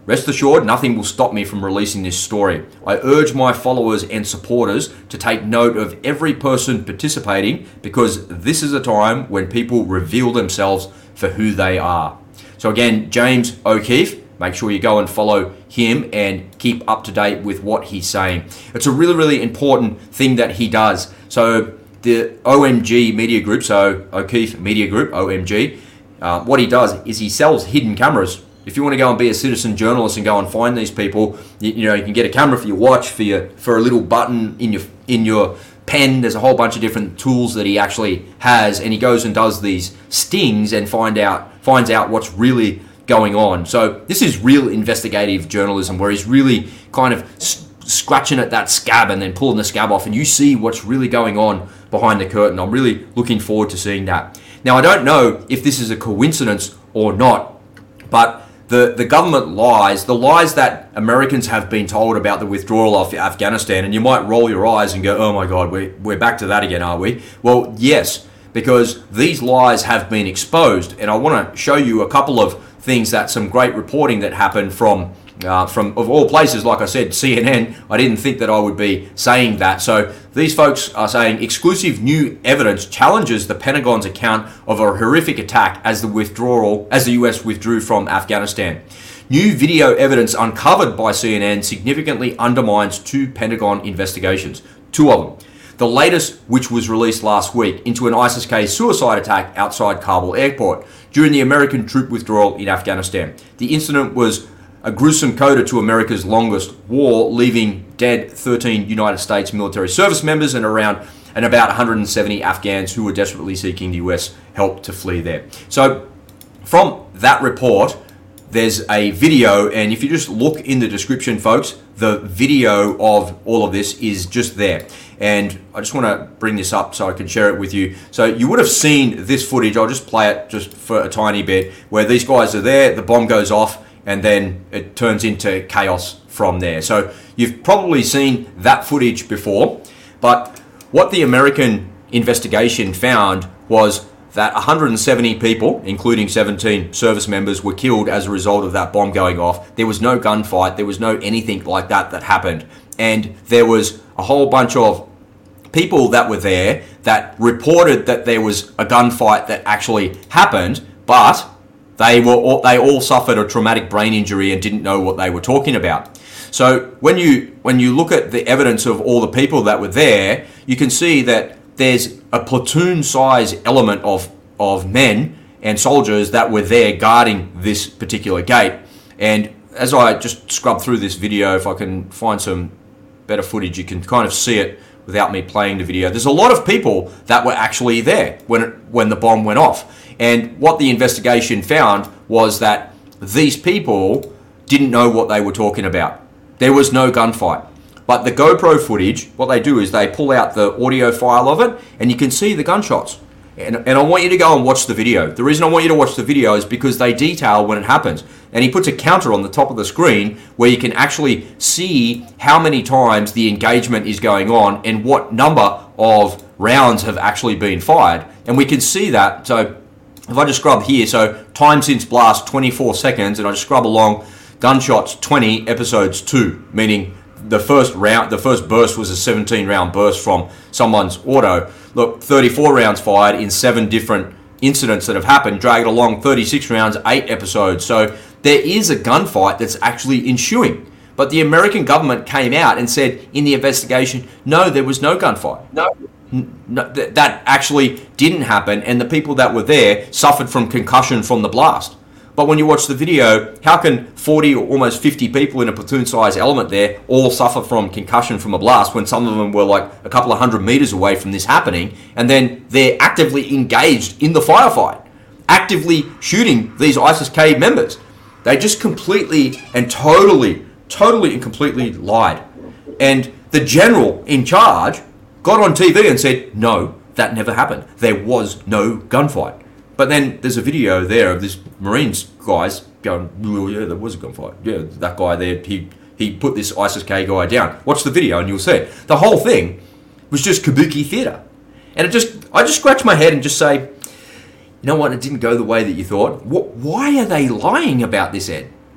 Rest assured, nothing will stop me from releasing this story. I urge my followers and supporters to take note of every person participating, because this is a time when people reveal themselves for who they are. So again, James O'Keefe, make sure you go and follow him and keep up to date with what he's saying. It's a really, really important thing that he does. So the O M G Media Group, so O'Keefe Media Group, O M G, uh, what he does is he sells hidden cameras. If you want to go and be a citizen journalist and go and find these people, you, you know, you can get a camera for your watch, for your for a little button in your in your pen. There's a whole bunch of different tools that he actually has, and he goes and does these stings and find out finds out what's really going on. So this is real investigative journalism, where he's really kind of s- scratching at that scab and then pulling the scab off, and you see what's really going on behind the curtain. I'm really looking forward to seeing that. Now, I don't know if this is a coincidence or not, but The, the government lies, the lies that Americans have been told about the withdrawal of Afghanistan, and you might roll your eyes and go, oh my God, we're, we're back to that again, are we? Well, yes, because these lies have been exposed, and I want to show you a couple of things, that some great reporting that happened from, uh, from of all places, like I said, C N N. I didn't think that I would be saying that. So these folks are saying exclusive new evidence challenges the Pentagon's account of a horrific attack as the withdrawal, as the U S withdrew from Afghanistan. New video evidence uncovered by C N N significantly undermines two Pentagon investigations, two of them. The latest, which was released last week, into an ISIS-K suicide attack outside Kabul airport during the American troop withdrawal in Afghanistan. The incident was a gruesome coda to America's longest war, leaving dead thirteen United States military service members and around and about one hundred seventy Afghans who were desperately seeking the U S help to flee there. So from that report, there's a video, and if you just look in the description, folks, the video of all of this is just there. And I just want to bring this up so I can share it with you. So you would have seen this footage. I'll just play it just for a tiny bit, where these guys are there, the bomb goes off, and then it turns into chaos from there. So you've probably seen that footage before, but what the American investigation found was that one hundred seventy people, including seventeen service members, were killed as a result of that bomb going off. There was no gunfight, there was no anything like that that happened. And there was a whole bunch of people that were there that reported that there was a gunfight that actually happened, but They were all, they all suffered a traumatic brain injury and didn't know what they were talking about. So when you when you look at the evidence of all the people that were there, you can see that there's a platoon size element of of men and soldiers that were there guarding this particular gate. And as I just scrub through this video, if I can find some better footage, you can kind of see it without me playing the video. There's a lot of people that were actually there when it, when the bomb went off. And what the investigation found was that these people didn't know what they were talking about. There was no gunfight. But the GoPro footage, what they do is they pull out the audio file of it, and you can see the gunshots. And, and I want you to go and watch the video. The reason I want you to watch the video is because they detail when it happens. And he puts a counter on the top of the screen where you can actually see how many times the engagement is going on and what number of rounds have actually been fired. And we can see that. So if I just scrub here, so time since blast twenty-four seconds, and I just scrub along gunshots twenty, episodes two, meaning the first round, the first burst was a seventeen round burst from someone's auto. Look, thirty-four rounds fired in seven different incidents that have happened, drag it along, thirty-six rounds, eight episodes. So there is a gunfight that's actually ensuing. But the American government came out and said in the investigation, no, there was no gunfight. No. No, th- that actually didn't happen, and the people that were there suffered from concussion from the blast. But when you watch the video, how can forty or almost fifty people in a platoon-size element there all suffer from concussion from a blast when some of them were like a couple of hundred meters away from this happening, and then they're actively engaged in the firefight, actively shooting these ISIS-K members? They just completely and totally, totally and completely lied. And the general in charge got on T V and said, no, that never happened. There was no gunfight. But then there's a video there of this Marines guys going, well, yeah, there was a gunfight. Yeah, that guy there, he, he put this ISIS-K guy down. Watch the video and you'll see it. The whole thing was just kabuki theatre. And it just, I just scratch my head and just say, you know what, it didn't go the way that you thought. What, why are they lying about this, Ed?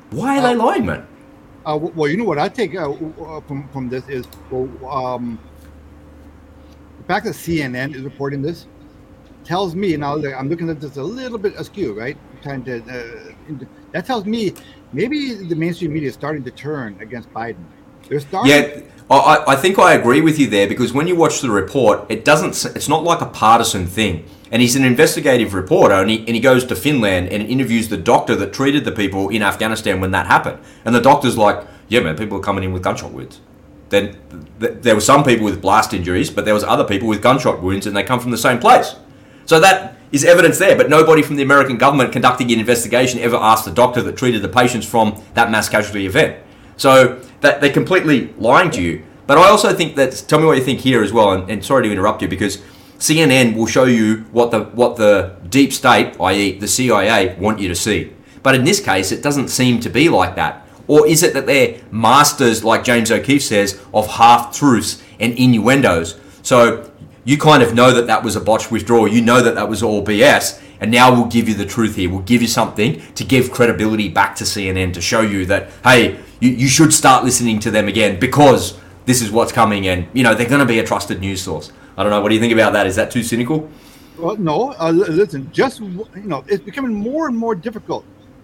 Why are they lying, man? Uh, well, you know what I take uh, from from this is well, um, the fact that C N N is reporting this tells me now. I'm looking at this a little bit askew, right? Trying to uh, that tells me maybe the mainstream media is starting to turn against Biden. They're starting. Yeah, I, I think I agree with you there, because when you watch the report, it doesn't. It's not like a partisan thing. And he's an investigative reporter, and he, and he goes to Finland and interviews the doctor that treated the people in Afghanistan when that happened. And the doctor's like, yeah, man, people are coming in with gunshot wounds. Then th- there were some people with blast injuries, but there was other people with gunshot wounds, and they come from the same place. So that is evidence there, but nobody from the American government conducting an investigation ever asked the doctor that treated the patients from that mass casualty event. So that they're completely lying to you. But I also think that, tell me what you think here as well, and, and sorry to interrupt you, because C N N will show you what the what the deep state, that is the C I A, want you to see. But in this case, it doesn't seem to be like that. Or is it that they're masters, like James O'Keefe says, of half-truths and innuendos? So you kind of know that that was a botched withdrawal. You know that that was all B S. And now we'll give you the truth here. We'll give you something to give credibility back to C N N, to show you that, hey, you, you should start listening to them again, because this is what's coming, and, you know, they're going to be a trusted news source. I don't know. What do you think about that? Is that too cynical? Well, no. Uh, listen, just, you know, it's becoming more and more difficult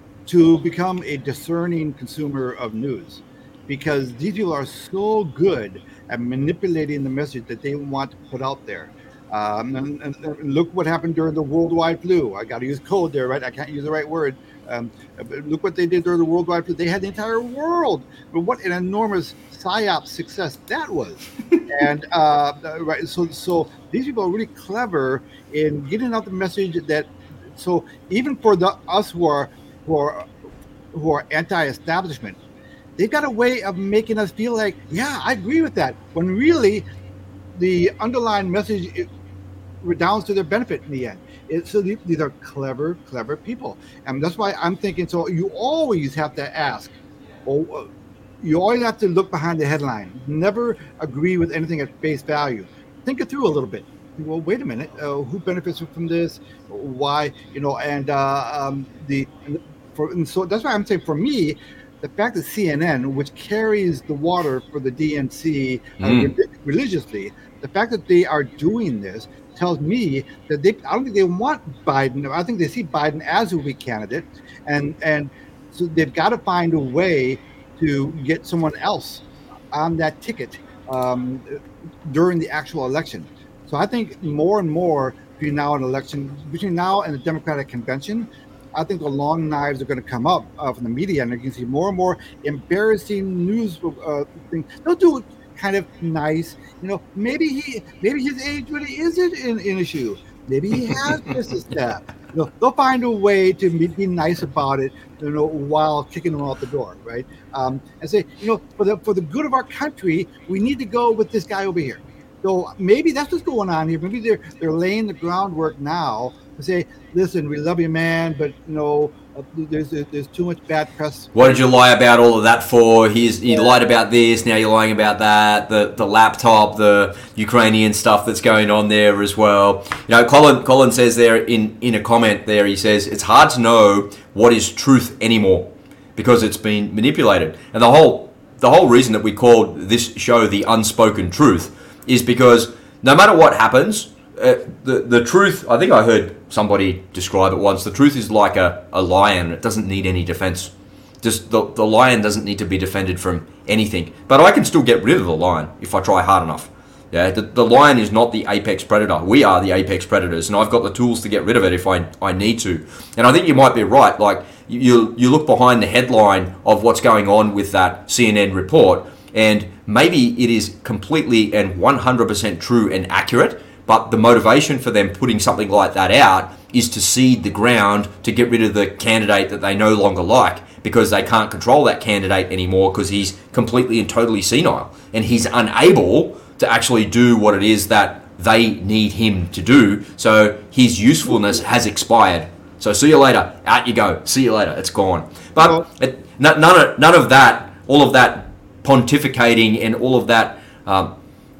to become a discerning consumer of news, because these people are so good at manipulating the message that they want to put out there. Um, and, and, and look what happened during the worldwide flu. I got to use code there, right? I can't use the right word. Um, look what they did during the worldwide flu. They had the entire world. But what an enormous psyop success that was. and uh, right, so so these people are really clever in getting out the message that. So even for the us who are who are who are anti-establishment, they've got a way of making us feel like, yeah, I agree with that. When really, the underlying message it redounds to their benefit in the end. It, so these are clever, clever people, and that's why I'm thinking. So you always have to ask, or you always have to look behind the headline. Never agree with anything at face value. Think it through a little bit. Well, wait a minute. Uh, who benefits from this? Why? You know, and uh, um, the for and so that's why I'm saying for me, the fact that C N N, which carries the water for the D N C uh, mm. re- religiously, the fact that they are doing this tells me that they I don't think they want Biden. I think they see Biden as a weak candidate, and and so they've got to find a way to get someone else on that ticket um, during the actual election. So I think more and more between now and election, between now and the Democratic convention, I think the long knives are going to come up uh, from the media, and you can see more and more embarrassing news uh, things. They'll do it kind of nice, you know. Maybe he, maybe his age really isn't an, an issue. Maybe he has missed a step. You know, they'll find a way to be, be nice about it, you know, while kicking them out the door, right? Um, and say, you know, for the for the good of our country, we need to go with this guy over here. So maybe that's what's going on here. Maybe they're they're laying the groundwork now to say, listen, we love you, man, but you know, uh, there's there's too much bad press. What did you lie about all of that for? He's you lied about this. Now you're lying about that. The the laptop, the Ukrainian stuff that's going on there as well. You know, Colin Colin says there in in a comment there. He says it's hard to know what is truth anymore because it's been manipulated. And the whole the whole reason that we called this show The Unspoken Truth is because no matter what happens, uh, the the truth, I think I heard somebody describe it once, the truth is like a, a lion. It doesn't need any defense. Just the, the lion doesn't need to be defended from anything. But I can still get rid of the lion if I try hard enough. Yeah, the, the lion is not the apex predator. We are the apex predators, and I've got the tools to get rid of it if I, I need to. And I think you might be right. Like, you you look behind the headline of what's going on with that C N N report, and maybe it is completely and one hundred percent true and accurate, but the motivation for them putting something like that out is to seed the ground to get rid of the candidate that they no longer like, because they can't control that candidate anymore because he's completely and totally senile and he's unable to actually do what it is that they need him to do. So his usefulness has expired. So see you later. Out you go. See you later. It's gone. But it, none of none of that, all of that pontificating and all of that, um,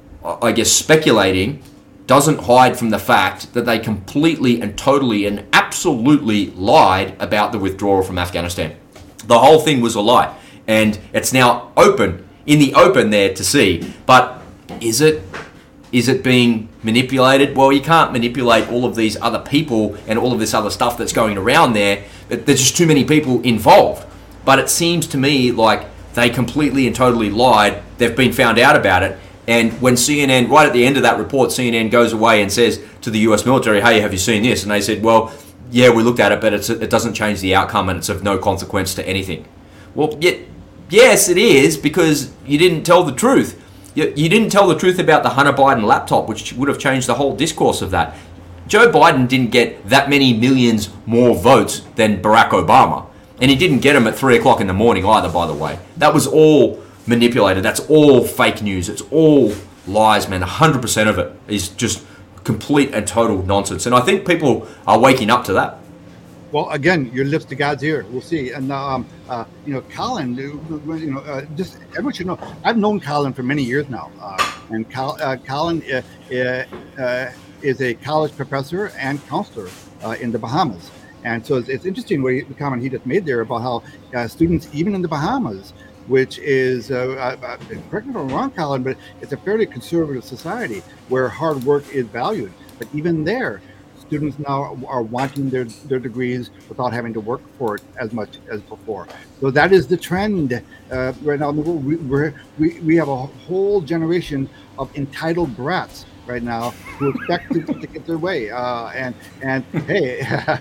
I guess, speculating doesn't hide from the fact that they completely and totally and absolutely lied about the withdrawal from Afghanistan. The whole thing was a lie, and it's now open, in the open there to see. But is it? Is it being manipulated? Well, you can't manipulate all of these other people and all of this other stuff that's going around there. There's just too many people involved. But it seems to me like they completely and totally lied. They've been found out about it. And when C N N, right at the end of that report, C N N goes away and says to the U S military, hey, have you seen this? And they said, well, yeah, we looked at it, but it's, it doesn't change the outcome and it's of no consequence to anything. Well, yet, yes, it is, because you didn't tell the truth. You, you didn't tell the truth about the Hunter Biden laptop, which would have changed the whole discourse of that. Joe Biden didn't get that many millions more votes than Barack Obama. And he didn't get them at three o'clock in the morning either, by the way. That was all manipulated. That's all fake news. It's all lies, man. one hundred percent of it is just complete and total nonsense. And I think people are waking up to that. Well, again, your lips to God's ear. We'll see. And, um, uh, you know, Colin, you know, uh, just everyone should know, I've known Colin for many years now. Uh, and Col- uh, Colin uh, uh, is a college professor and counselor uh, in the Bahamas. And so it's, it's interesting what he, the comment he just made there about how uh, students, even in the Bahamas, which is, uh, uh, correct me if I'm wrong, Colin, but it's a fairly conservative society where hard work is valued. But even there, students now are wanting their, their degrees without having to work for it as much as before. So that is the trend uh, right now. We, we're, we, we have a whole generation of entitled brats right now who expect to, to get their way. Uh, and, and hey,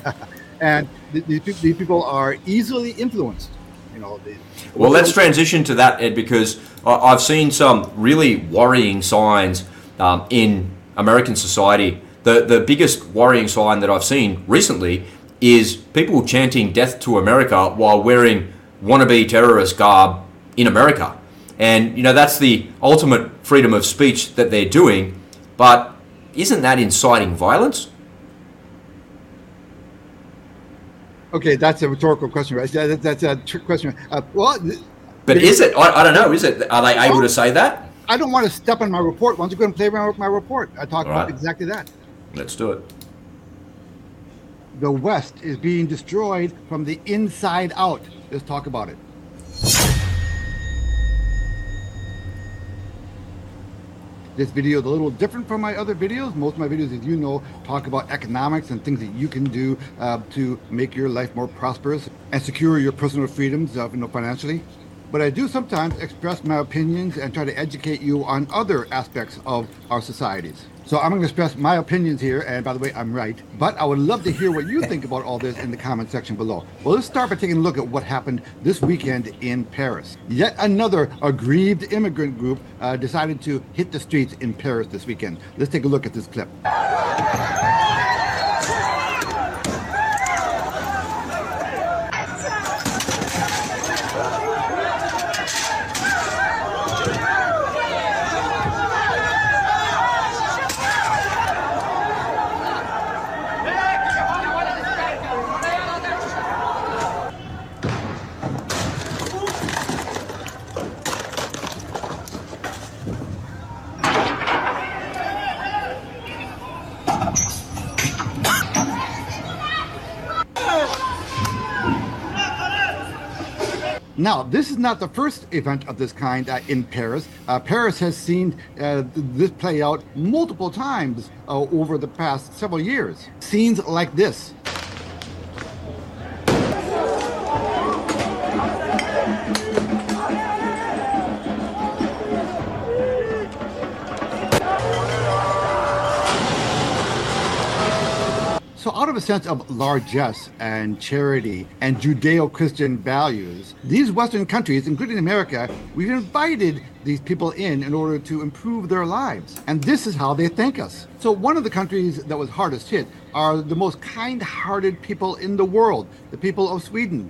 and these, these people are easily influenced. You know, the, well, let's transition to that, Ed, because I've seen some really worrying signs um, in American society. The the biggest worrying sign that I've seen recently is people chanting death to America while wearing wannabe terrorist garb in America. And, you know, that's the ultimate freedom of speech that they're doing. But isn't that inciting violence? Okay, that's a rhetorical question, right? That, that's a trick question. Uh, well, but is it? I, I don't know. Is it? Are they able to say that? I don't want to step on my report. Why don't you go and play around with my report? I talk All about right. exactly that. Let's do it. The West is being destroyed from the inside out. Let's talk about it. This video is a little different from my other videos. Most of my videos, as you know, talk about economics and things that you can do uh, to make your life more prosperous and secure your personal freedoms, uh, you know, financially. But I do sometimes express my opinions and try to educate you on other aspects of our societies. So I'm going to express my opinions here, and by the way, I'm right. But I would love to hear what you think about all this in the comment section below. Well, let's start by taking a look at what happened this weekend in Paris. Yet another aggrieved immigrant group uh, decided to hit the streets in Paris this weekend. Let's take a look at this clip. Now, this is not the first event of this kind uh, in Paris. Uh, Paris has seen uh, this play out multiple times uh, over the past several years. Scenes like this. So out of a sense of largesse and charity and Judeo-Christian values, these Western countries, including America, we've invited these people in in order to improve their lives. And this is how they thank us. So one of the countries that was hardest hit are the most kind-hearted people in the world, the people of Sweden.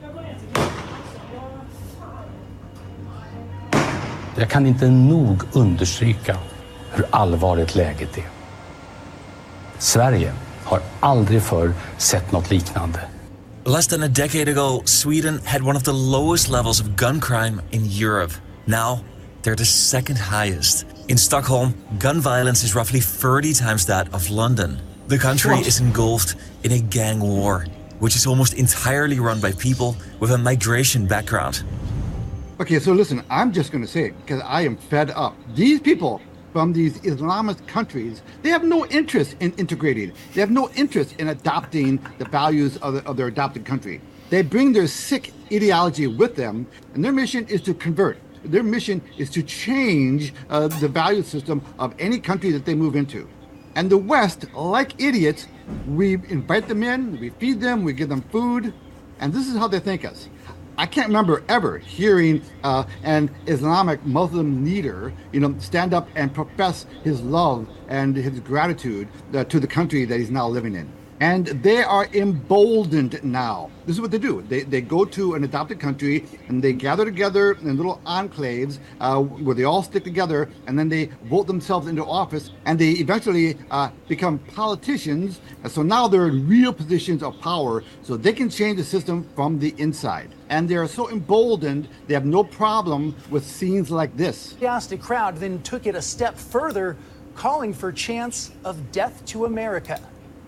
Jag kan inte nog understryka hur allvarligt läget är. Sverige har aldrig förr sett något liknande. Less than a decade ago, Sweden had one of the lowest levels of gun crime in Europe. Now, they're the second highest. In Stockholm, gun violence is roughly thirty times that of London. The country is engulfed in a gang war. which is almost entirely run by people with a migration background. Okay, so listen, I'm just going to say it because I am fed up. These people from these Islamist countries, they have no interest in integrating. They have no interest in adopting the values of, the, of their adopted country. They bring their sick ideology with them, and their mission is to convert. Their mission is to change uh, the value system of any country that they move into. And the West, like idiots, we invite them in, we feed them, we give them food, and this is how they thank us. I can't remember ever hearing uh, an Islamic Muslim leader, you know, stand up and profess his love and his gratitude uh, to the country that he's now living in. And they are emboldened now. This is what they do. They, they go to an adopted country and they gather together in little enclaves uh, where they all stick together, and then they vote themselves into office, and they eventually uh, become politicians. And so now they're in real positions of power, so they can change the system from the inside. And they are so emboldened, they have no problem with scenes like this. The enthusiastic crowd then took it a step further, calling for chants of death to America.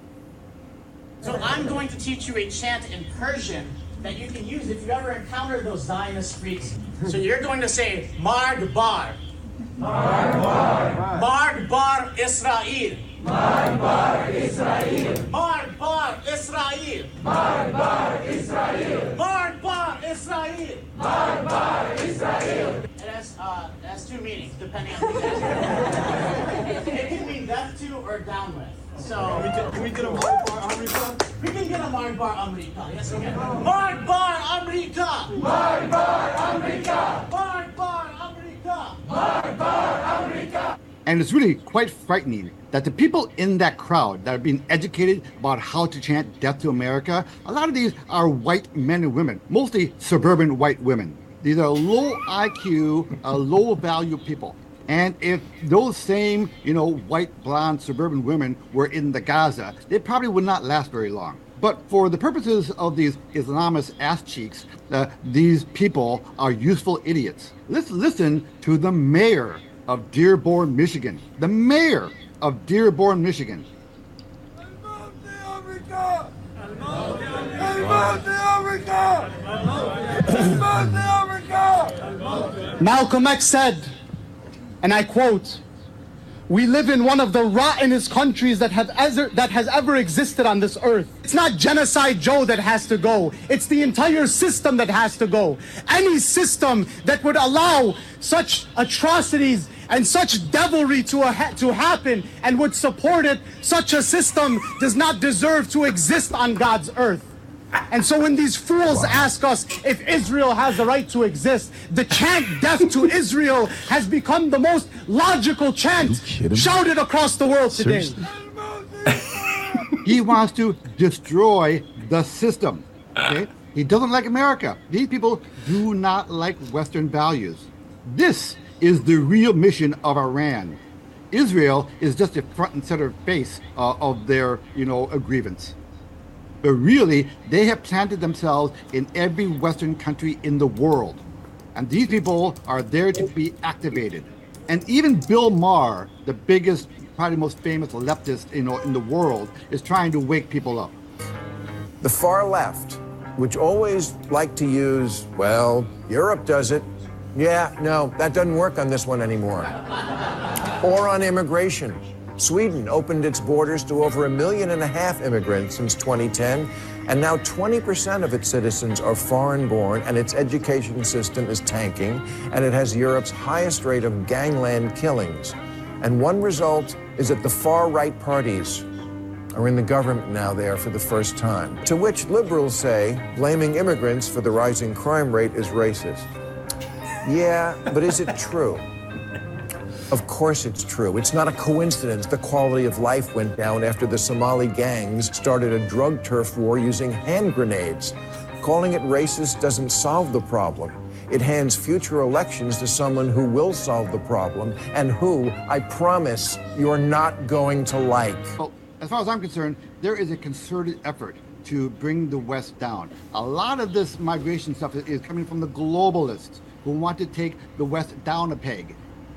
So I'm going to teach you a chant in Persian that you can use if you ever encounter those Zionist freaks. So you're going to say, Marg Bar. Marg Bar. Marg Bar Israel. Marg Bar Israel. Marg Bar Israel. Marg Bar Israel. Marg Bar Israel. Marg Bar Israel. It has, uh, it has two meanings, depending on who it is. It can mean death to or down with. So, can we get a Marg Bar America? We can get a Marg Bar America. Yes, we can. Marg Bar America! Marg Bar America! Marg Bar America! Marg Bar America! And it's really quite frightening that the people in that crowd that are being educated about how to chant death to America, a lot of these are white men and women, mostly suburban white women. These are low I Q, uh, low value people. And if those same, you know, white, blonde, suburban women were in the Gaza, they probably would not last very long. But for the purposes of these Islamist ass cheeks, uh, these people are useful idiots. Let's listen to the mayor of Dearborn, Michigan. The mayor of Dearborn, Michigan. Malcolm X said, and I quote, "We live in one of the rottenest countries that have ever, that has ever existed on this earth. It's not Genocide Joe that has to go. It's the entire system that has to go. Any system that would allow such atrocities and such devilry to, a, to happen and would support it, such a system does not deserve to exist on God's earth." And so when these fools wow. ask us if Israel has the right to exist, the chant death to Israel has become the most logical chant shouted across the world today. He wants to destroy the system. Okay? He doesn't like America. These people do not like Western values. This is the real mission of Iran. Israel is just a front and center face uh, of their, you know, grievance. But really, they have planted themselves in every Western country in the world. And these people are there to be activated. And even Bill Maher, the biggest, probably most famous leftist, you know, in the world, is trying to wake people up. The far left, which always like to use, well, Europe does it. Yeah, no, that doesn't work on this one anymore. Or on immigration. Sweden opened its borders to over a million and a half immigrants since twenty ten, and now twenty percent of its citizens are foreign-born, and its education system is tanking, and it has Europe's highest rate of gangland killings. And one result is that the far-right parties are in the government now there for the first time. To which liberals say blaming immigrants for the rising crime rate is racist. Yeah, but is it true? Of course it's true. It's not a coincidence the quality of life went down after the Somali gangs started a drug turf war using hand grenades. Calling it racist doesn't solve the problem. It hands future elections to someone who will solve the problem and who, I promise, you're not going to like. Well, as far as I'm concerned, there is a concerted effort to bring the West down. A lot of this migration stuff is coming from the globalists who want to take the West down a peg.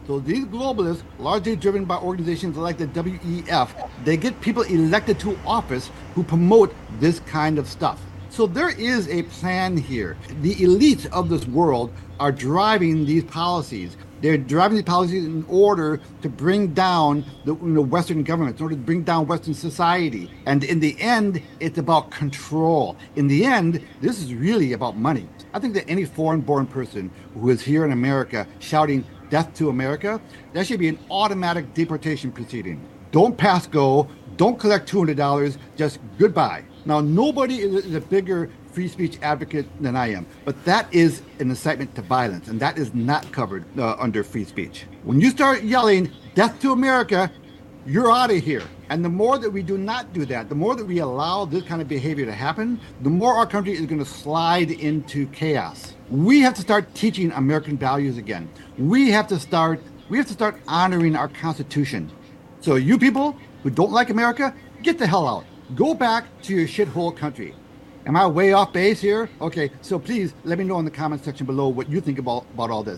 So these globalists, largely driven by organizations like the W E F, they get people elected to office who promote this kind of stuff. So there is a plan here. The elites of this world are driving these policies. They're driving these policies in order to bring down the you know, Western governments, in order to bring down Western society. And in the end, it's about control. In the end, this is really about money. I think that any foreign-born person who is here in America shouting death to America, that should be an automatic deportation proceeding. Don't pass go, don't collect two hundred dollars, just goodbye. Now, nobody is a bigger free speech advocate than I am, but that is an incitement to violence, and that is not covered uh, under free speech. When you start yelling, death to America, you're out of here. And the more that we do not do that, the more that we allow this kind of behavior to happen, the more our country is going to slide into chaos. We have to start teaching American values again. We have to start, we have to start honoring our Constitution. So you people who don't like America, get the hell out. Go back to your shithole country. Am I way off base here? Okay, so please let me know in the comment section below what you think about, about all this.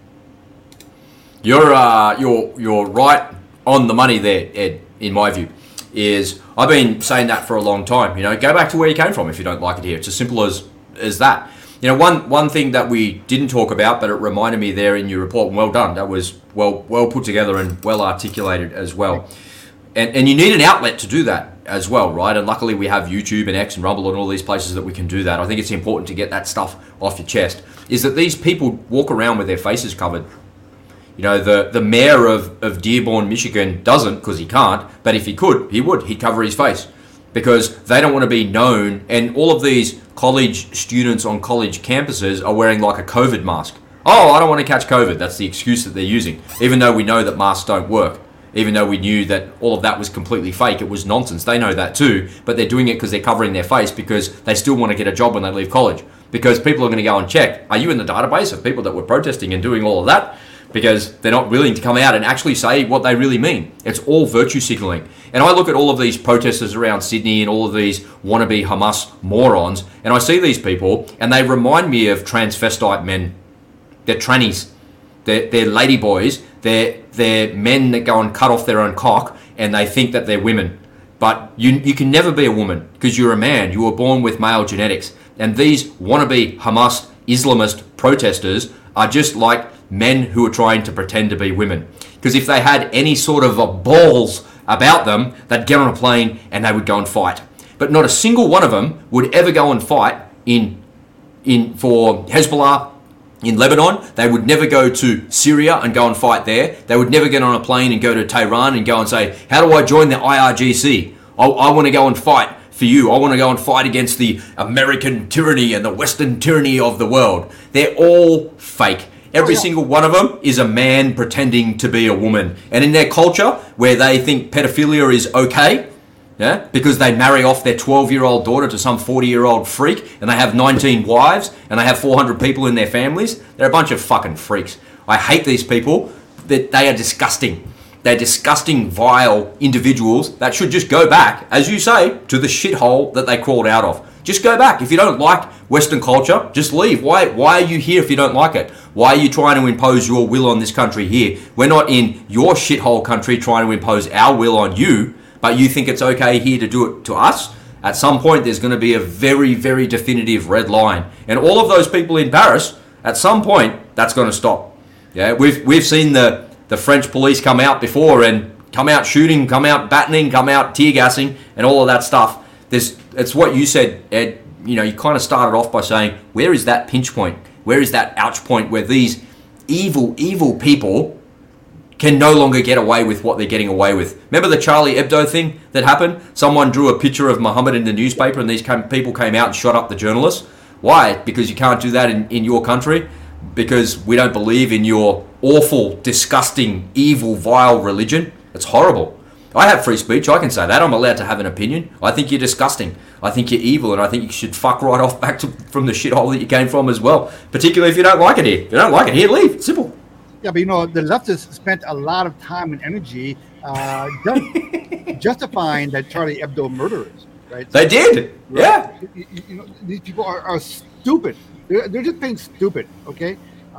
You're uh, you're you're right on the money there, Ed. In my view, is I've been saying that for a long time. You know, go back to where you came from if you don't like it here. It's as simple as as that. You know, one one thing that we didn't talk about, but it reminded me there in your report. And well done. That was well well put together and well articulated as well. And and you need an outlet to do that as well, right? And luckily we have YouTube and X and Rumble and all these places that we can do that. I think it's important to get that stuff off your chest. Is that these people walk around with their faces covered. You know, the, the mayor of, of Dearborn, Michigan doesn't because he can't, but if he could, he would. He'd cover his face because they don't want to be known. And all of these college students on college campuses are wearing like a COVID mask. Oh, I don't want to catch COVID. That's the excuse that they're using, even though we know that masks don't work. Even though we knew that all of that was completely fake, it was nonsense. They know that too, but they're doing it because they're covering their face because they still want to get a job when they leave college. Because people are going to go and check, are you in the database of people that were protesting and doing all of that? Because they're not willing to come out and actually say what they really mean. It's all virtue signaling. And I look at all of these protesters around Sydney and all of these wannabe Hamas morons, and I see these people, and they remind me of transvestite men. They're trannies. They're, they're ladyboys. They're, they're men that go and cut off their own cock, and they think that they're women. But you you can never be a woman because you're a man. You were born with male genetics. And these wannabe Hamas Islamist protesters are just like men who are trying to pretend to be women. Because if they had any sort of a balls about them, they'd get on a plane and they would go and fight. But not a single one of them would ever go and fight in in for Hezbollah in Lebanon. They would never go to Syria and go and fight there. They would never get on a plane and go to Tehran and go and say, how do I join the I R G C? I, I want to go and fight for you. I want to go and fight against the American tyranny and the Western tyranny of the world. They're all fake. Every single one of them is a man pretending to be a woman. And in their culture, where they think pedophilia is okay, yeah, because they marry off their twelve-year-old daughter to some forty-year-old freak, and they have nineteen wives, and they have four hundred people in their families, they're a bunch of fucking freaks. I hate these people. That they are disgusting. They're disgusting, vile individuals that should just go back, as you say, to the shithole that they crawled out of. Just go back. If you don't like Western culture, just leave. Why Why are you here if you don't like it? Why are you trying to impose your will on this country here? We're not in your shithole country trying to impose our will on you, but you think it's okay here to do it to us? At some point, there's going to be a very, very definitive red line. And all of those people in Paris, at some point, that's going to stop. Yeah, we've we've seen the, the French police come out before and come out shooting, come out battening, come out tear gassing, and all of that stuff. There's, it's what you said, Ed. You know, you kind of started off by saying, where is that pinch point? Where is that ouch point where these evil, evil people can no longer get away with what they're getting away with? Remember the Charlie Hebdo thing that happened? Someone drew a picture of Muhammad in the newspaper and these came, people came out and shot up the journalists. Why? Because you can't do that in, in your country? Because we don't believe in your awful, disgusting, evil, vile religion? It's horrible. I have free speech, I can say that. I'm allowed to have an opinion. I think you're disgusting. I think you're evil, and I think you should fuck right off back to from the shithole that you came from as well. Particularly if you don't like it here. If you don't like it here, leave. It's simple. Yeah, but you know, the leftists spent a lot of time and energy uh, just justifying that Charlie Hebdo murderers, right? They did, right? Yeah. You, you know, these people are, are stupid. They're, they're just plain stupid, okay? Uh,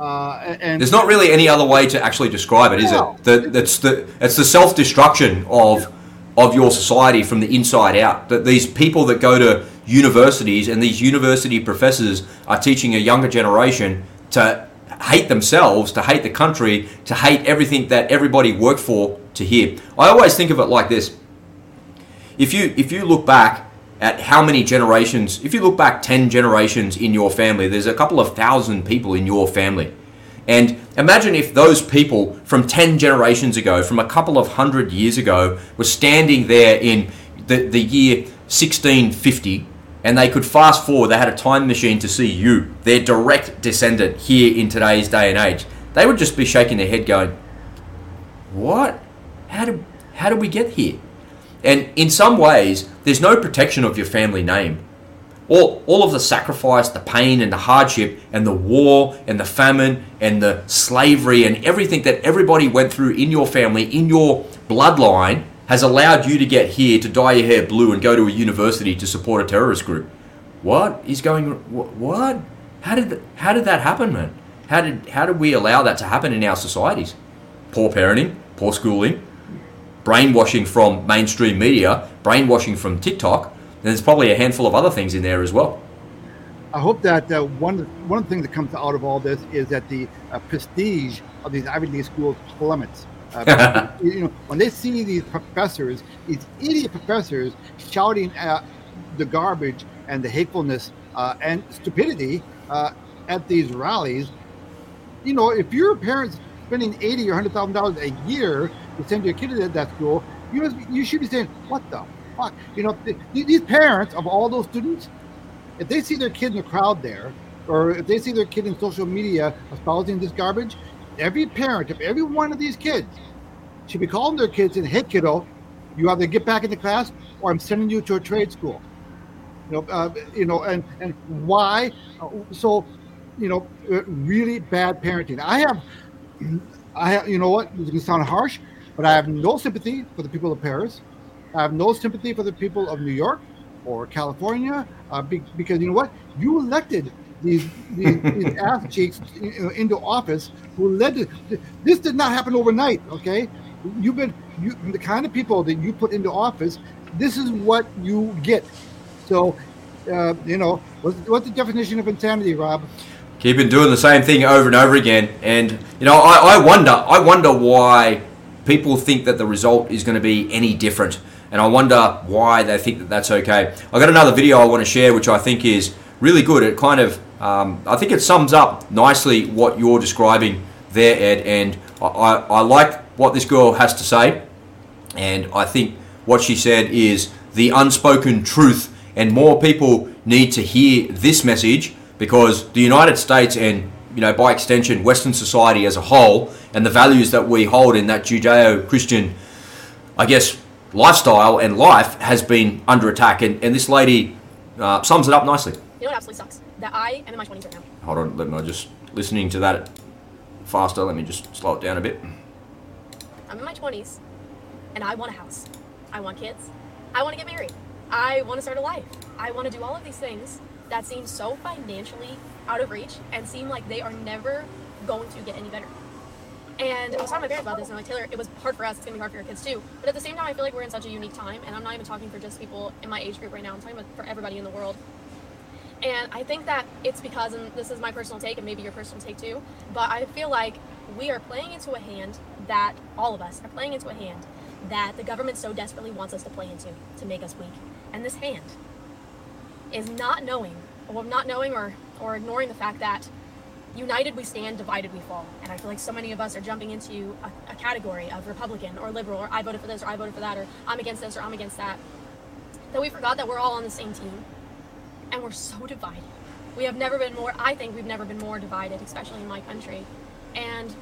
Uh, and there's not really any other way to actually describe it, is No. it? The, that's the it's the self-destruction of of your society from the inside out. That these people that go to universities and these university professors are teaching a younger generation to hate themselves, to hate the country, to hate everything that everybody worked for to hear. I always think of it like this. If you if you look back at how many generations, if you look back ten generations in your family, there's a couple of thousand people in your family. And imagine if those people from ten generations ago, from a couple of hundred years ago, were standing there in the, the year sixteen fifty, and they could fast forward, they had a time machine to see you, their direct descendant, here in today's day and age. They would just be shaking their head going, what? How did, how did we get here? And in some ways, there's no protection of your family name. All, all of the sacrifice, the pain and the hardship and the war and the famine and the slavery and everything that everybody went through in your family, in your bloodline, has allowed you to get here, to dye your hair blue and go to a university to support a terrorist group. What is going? What? How did how did that happen, man? How did how did we allow that to happen in our societies? Poor parenting, poor schooling, brainwashing from mainstream media, brainwashing from TikTok. And there's probably a handful of other things in there as well. I hope that uh, one one of the things that comes out of all this is that the uh, prestige of these Ivy League schools plummets. Uh, you know, when they see these professors, these idiot professors, shouting at the garbage and the hatefulness uh, and stupidity uh, at these rallies, you know, if your parents spending eighty or hundred thousand dollars a year to send your kid to that school, you know, you should be saying, "What the fuck?" You know, th- these parents of all those students, if they see their kid in the crowd there, or if they see their kid in social media espousing this garbage, every parent of every one of these kids should be calling their kids and, "Hey, kiddo, you either get back into class, or I'm sending you to a trade school." You know, uh, you know, and and why? Uh, so, you know, uh, really bad parenting. I have, I have, you know what? It's gonna sound harsh, but I have no sympathy for the people of Paris. I have no sympathy for the people of New York or California, uh, be, because you know what? You elected these these, these ass cheeks into office who led to this. Did not happen overnight. Okay, you've been you the kind of people that you put into office. This is what you get. So, uh, you know, what's, what's the definition of insanity, Rob? Keeping doing the same thing over and over again, and you know, I, I wonder, I wonder why people think that the result is going to be any different, and I wonder why they think that that's okay. I got another video I want to share, which I think is really good. It kind of, um, I think it sums up nicely what you're describing there, Ed, and I, I, I like what this girl has to say, and I think what she said is the unspoken truth. And more people need to hear this message, because the United States and, you know, by extension, Western society as a whole, and the values that we hold in that Judeo-Christian, I guess, lifestyle and life has been under attack. And, and this lady uh, sums it up nicely. You know what absolutely sucks? That I am in my twenties right now. Hold on, let me just listening to that faster. Let me just slow it down a bit. I'm in my twenties, and I want a house. I want kids. I want to get married. I want to start a life. I want to do all of these things that seem so financially out of reach and seem like they are never going to get any better. And I was talking to my parents about this, and I'm like, Taylor, it was hard for us, it's going to be hard for your kids too. But at the same time, I feel like we're in such a unique time, and I'm not even talking for just people in my age group right now, I'm talking about for everybody in the world. And I think that it's because, and this is my personal take, and maybe your personal take too, but I feel like we are playing into a hand that, all of us are playing into a hand that the government so desperately wants us to play into, to make us weak. And this hand is not knowing, or not knowing or, or ignoring the fact that united we stand, divided we fall. And I feel like so many of us are jumping into a, a category of Republican or liberal, or I voted for this, or I voted for that, or I'm against this, or I'm against that, that we forgot that we're all on the same team. And we're so divided. We have never been more, I think we've never been more divided, especially in my country. And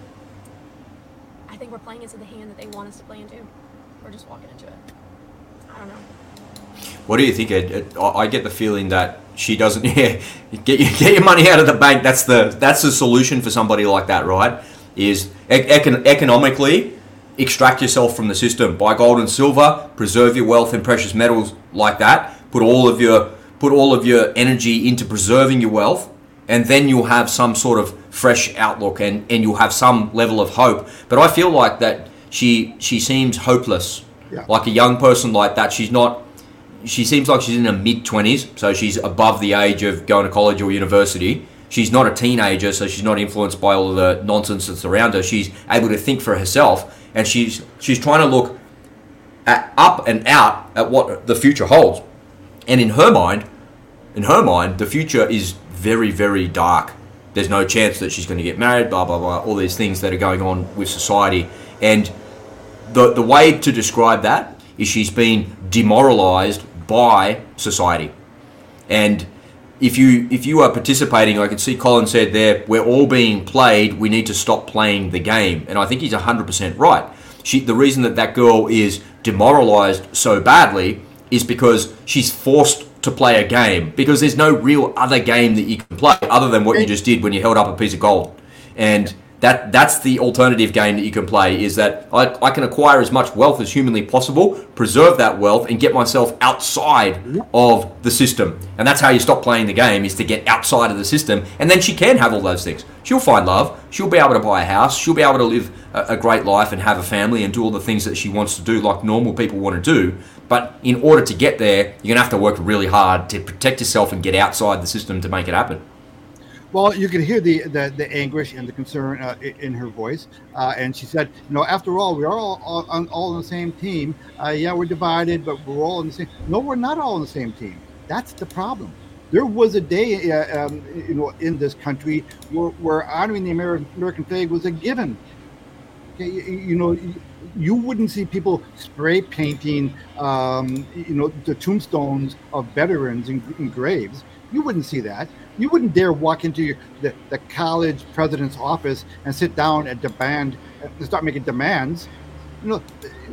I think we're playing into the hand that they want us to play into. We're just walking into it. I don't know. What do you think, Ed? I get the feeling that she doesn't. Yeah, get your, get your money out of the bank. That's the that's the solution for somebody like that, right? Is econ- economically extract yourself from the system, buy gold and silver, preserve your wealth and precious metals like that. Put all of your put all of your energy into preserving your wealth, and then you'll have some sort of fresh outlook, and, and you'll have some level of hope. But I feel like that she she seems hopeless. Yeah. Like a young person like that, she's not, she seems like she's in her mid-twenties, so she's above the age of going to college or university. She's not a teenager, so she's not influenced by all of the nonsense that's around her. She's able to think for herself, and she's she's trying to look at, up and out at what the future holds. And in her mind, in her mind, the future is very, very dark. There's no chance that she's going to get married, blah, blah, blah, all these things that are going on with society. And the the way to describe that is she's been demoralized by society. And if you if you are participating, I can see Colin said there, we're all being played, we need to stop playing the game. And I think he's one hundred percent right. She, the reason that that girl is demoralized so badly is because she's forced to play a game, because there's no real other game that you can play other than what you just did when you held up a piece of gold. And that that's the alternative game that you can play, is that I, I can acquire as much wealth as humanly possible, preserve that wealth, and get myself outside of the system. And that's how you stop playing the game, is to get outside of the system. And then she can have all those things. She'll find love. She'll be able to buy a house. She'll be able to live a, a great life and have a family and do all the things that she wants to do like normal people want to do. But in order to get there, you're going to have to work really hard to protect yourself and get outside the system to make it happen. Well, you can hear the, the, the anguish and the concern uh, in her voice. Uh, and she said, you know, after all, we are all all, on, all on the same team. Uh, yeah, we're divided, but we're all on the same. No, we're not all on the same team. That's the problem. There was a day, uh, um, you know, in this country where, where honoring the American, American flag was a given. Okay, you, you know, you wouldn't see people spray painting, um, you know, the tombstones of veterans in, in graves. You wouldn't see that. You wouldn't dare walk into your, the, the college president's office and sit down and demand, and start making demands. You know,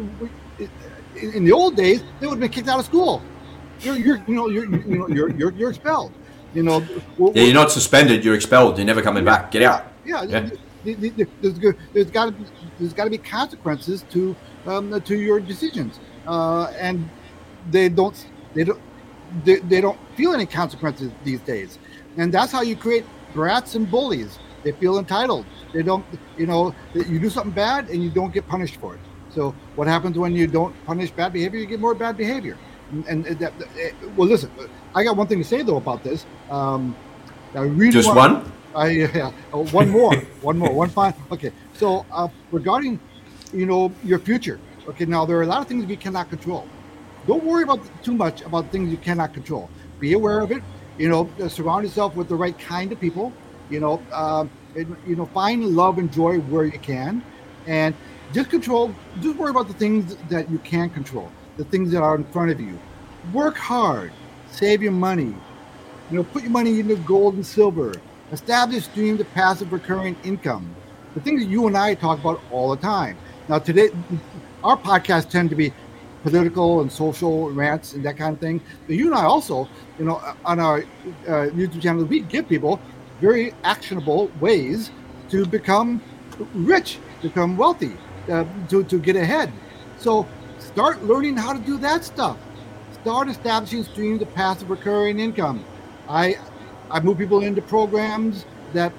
in the old days, they would have been kicked out of school. You're, you're you know, you're, you know, you're, you're, you're expelled. You know. Yeah, you're not suspended. You're expelled. You're never coming back. Get out. Yeah. yeah. There's, there's got to there's got to be consequences to um, to your decisions, uh, and they don't they don't they, they don't feel any consequences these days. And that's how you create brats and bullies. They feel entitled. They don't, you know, you do something bad and you don't get punished for it. So what happens when you don't punish bad behavior? You get more bad behavior. And, and that, well, listen, I got one thing to say though about this. Um, I really Just want, one? I, yeah, oh, one more, one more, one fine. Okay, so uh, regarding, you know, your future. Okay, now there are a lot of things we cannot control. Don't worry about too much about things you cannot control. Be aware of it. You know, surround yourself with the right kind of people. You know, uh, and, you know, find love and joy where you can, and just control. Just worry about the things that you can control, the things that are in front of you. Work hard, save your money. You know, put your money into gold and silver. Establish streams of passive recurring income. The things that you and I talk about all the time. Now, today, our podcasts tend to be political and social rants and that kind of thing. But you and I also, you know, on our uh, YouTube channel, we give people very actionable ways to become rich, become wealthy, uh, to, to get ahead. So start learning how to do that stuff. Start establishing streams of passive recurring income. I I move people into programs that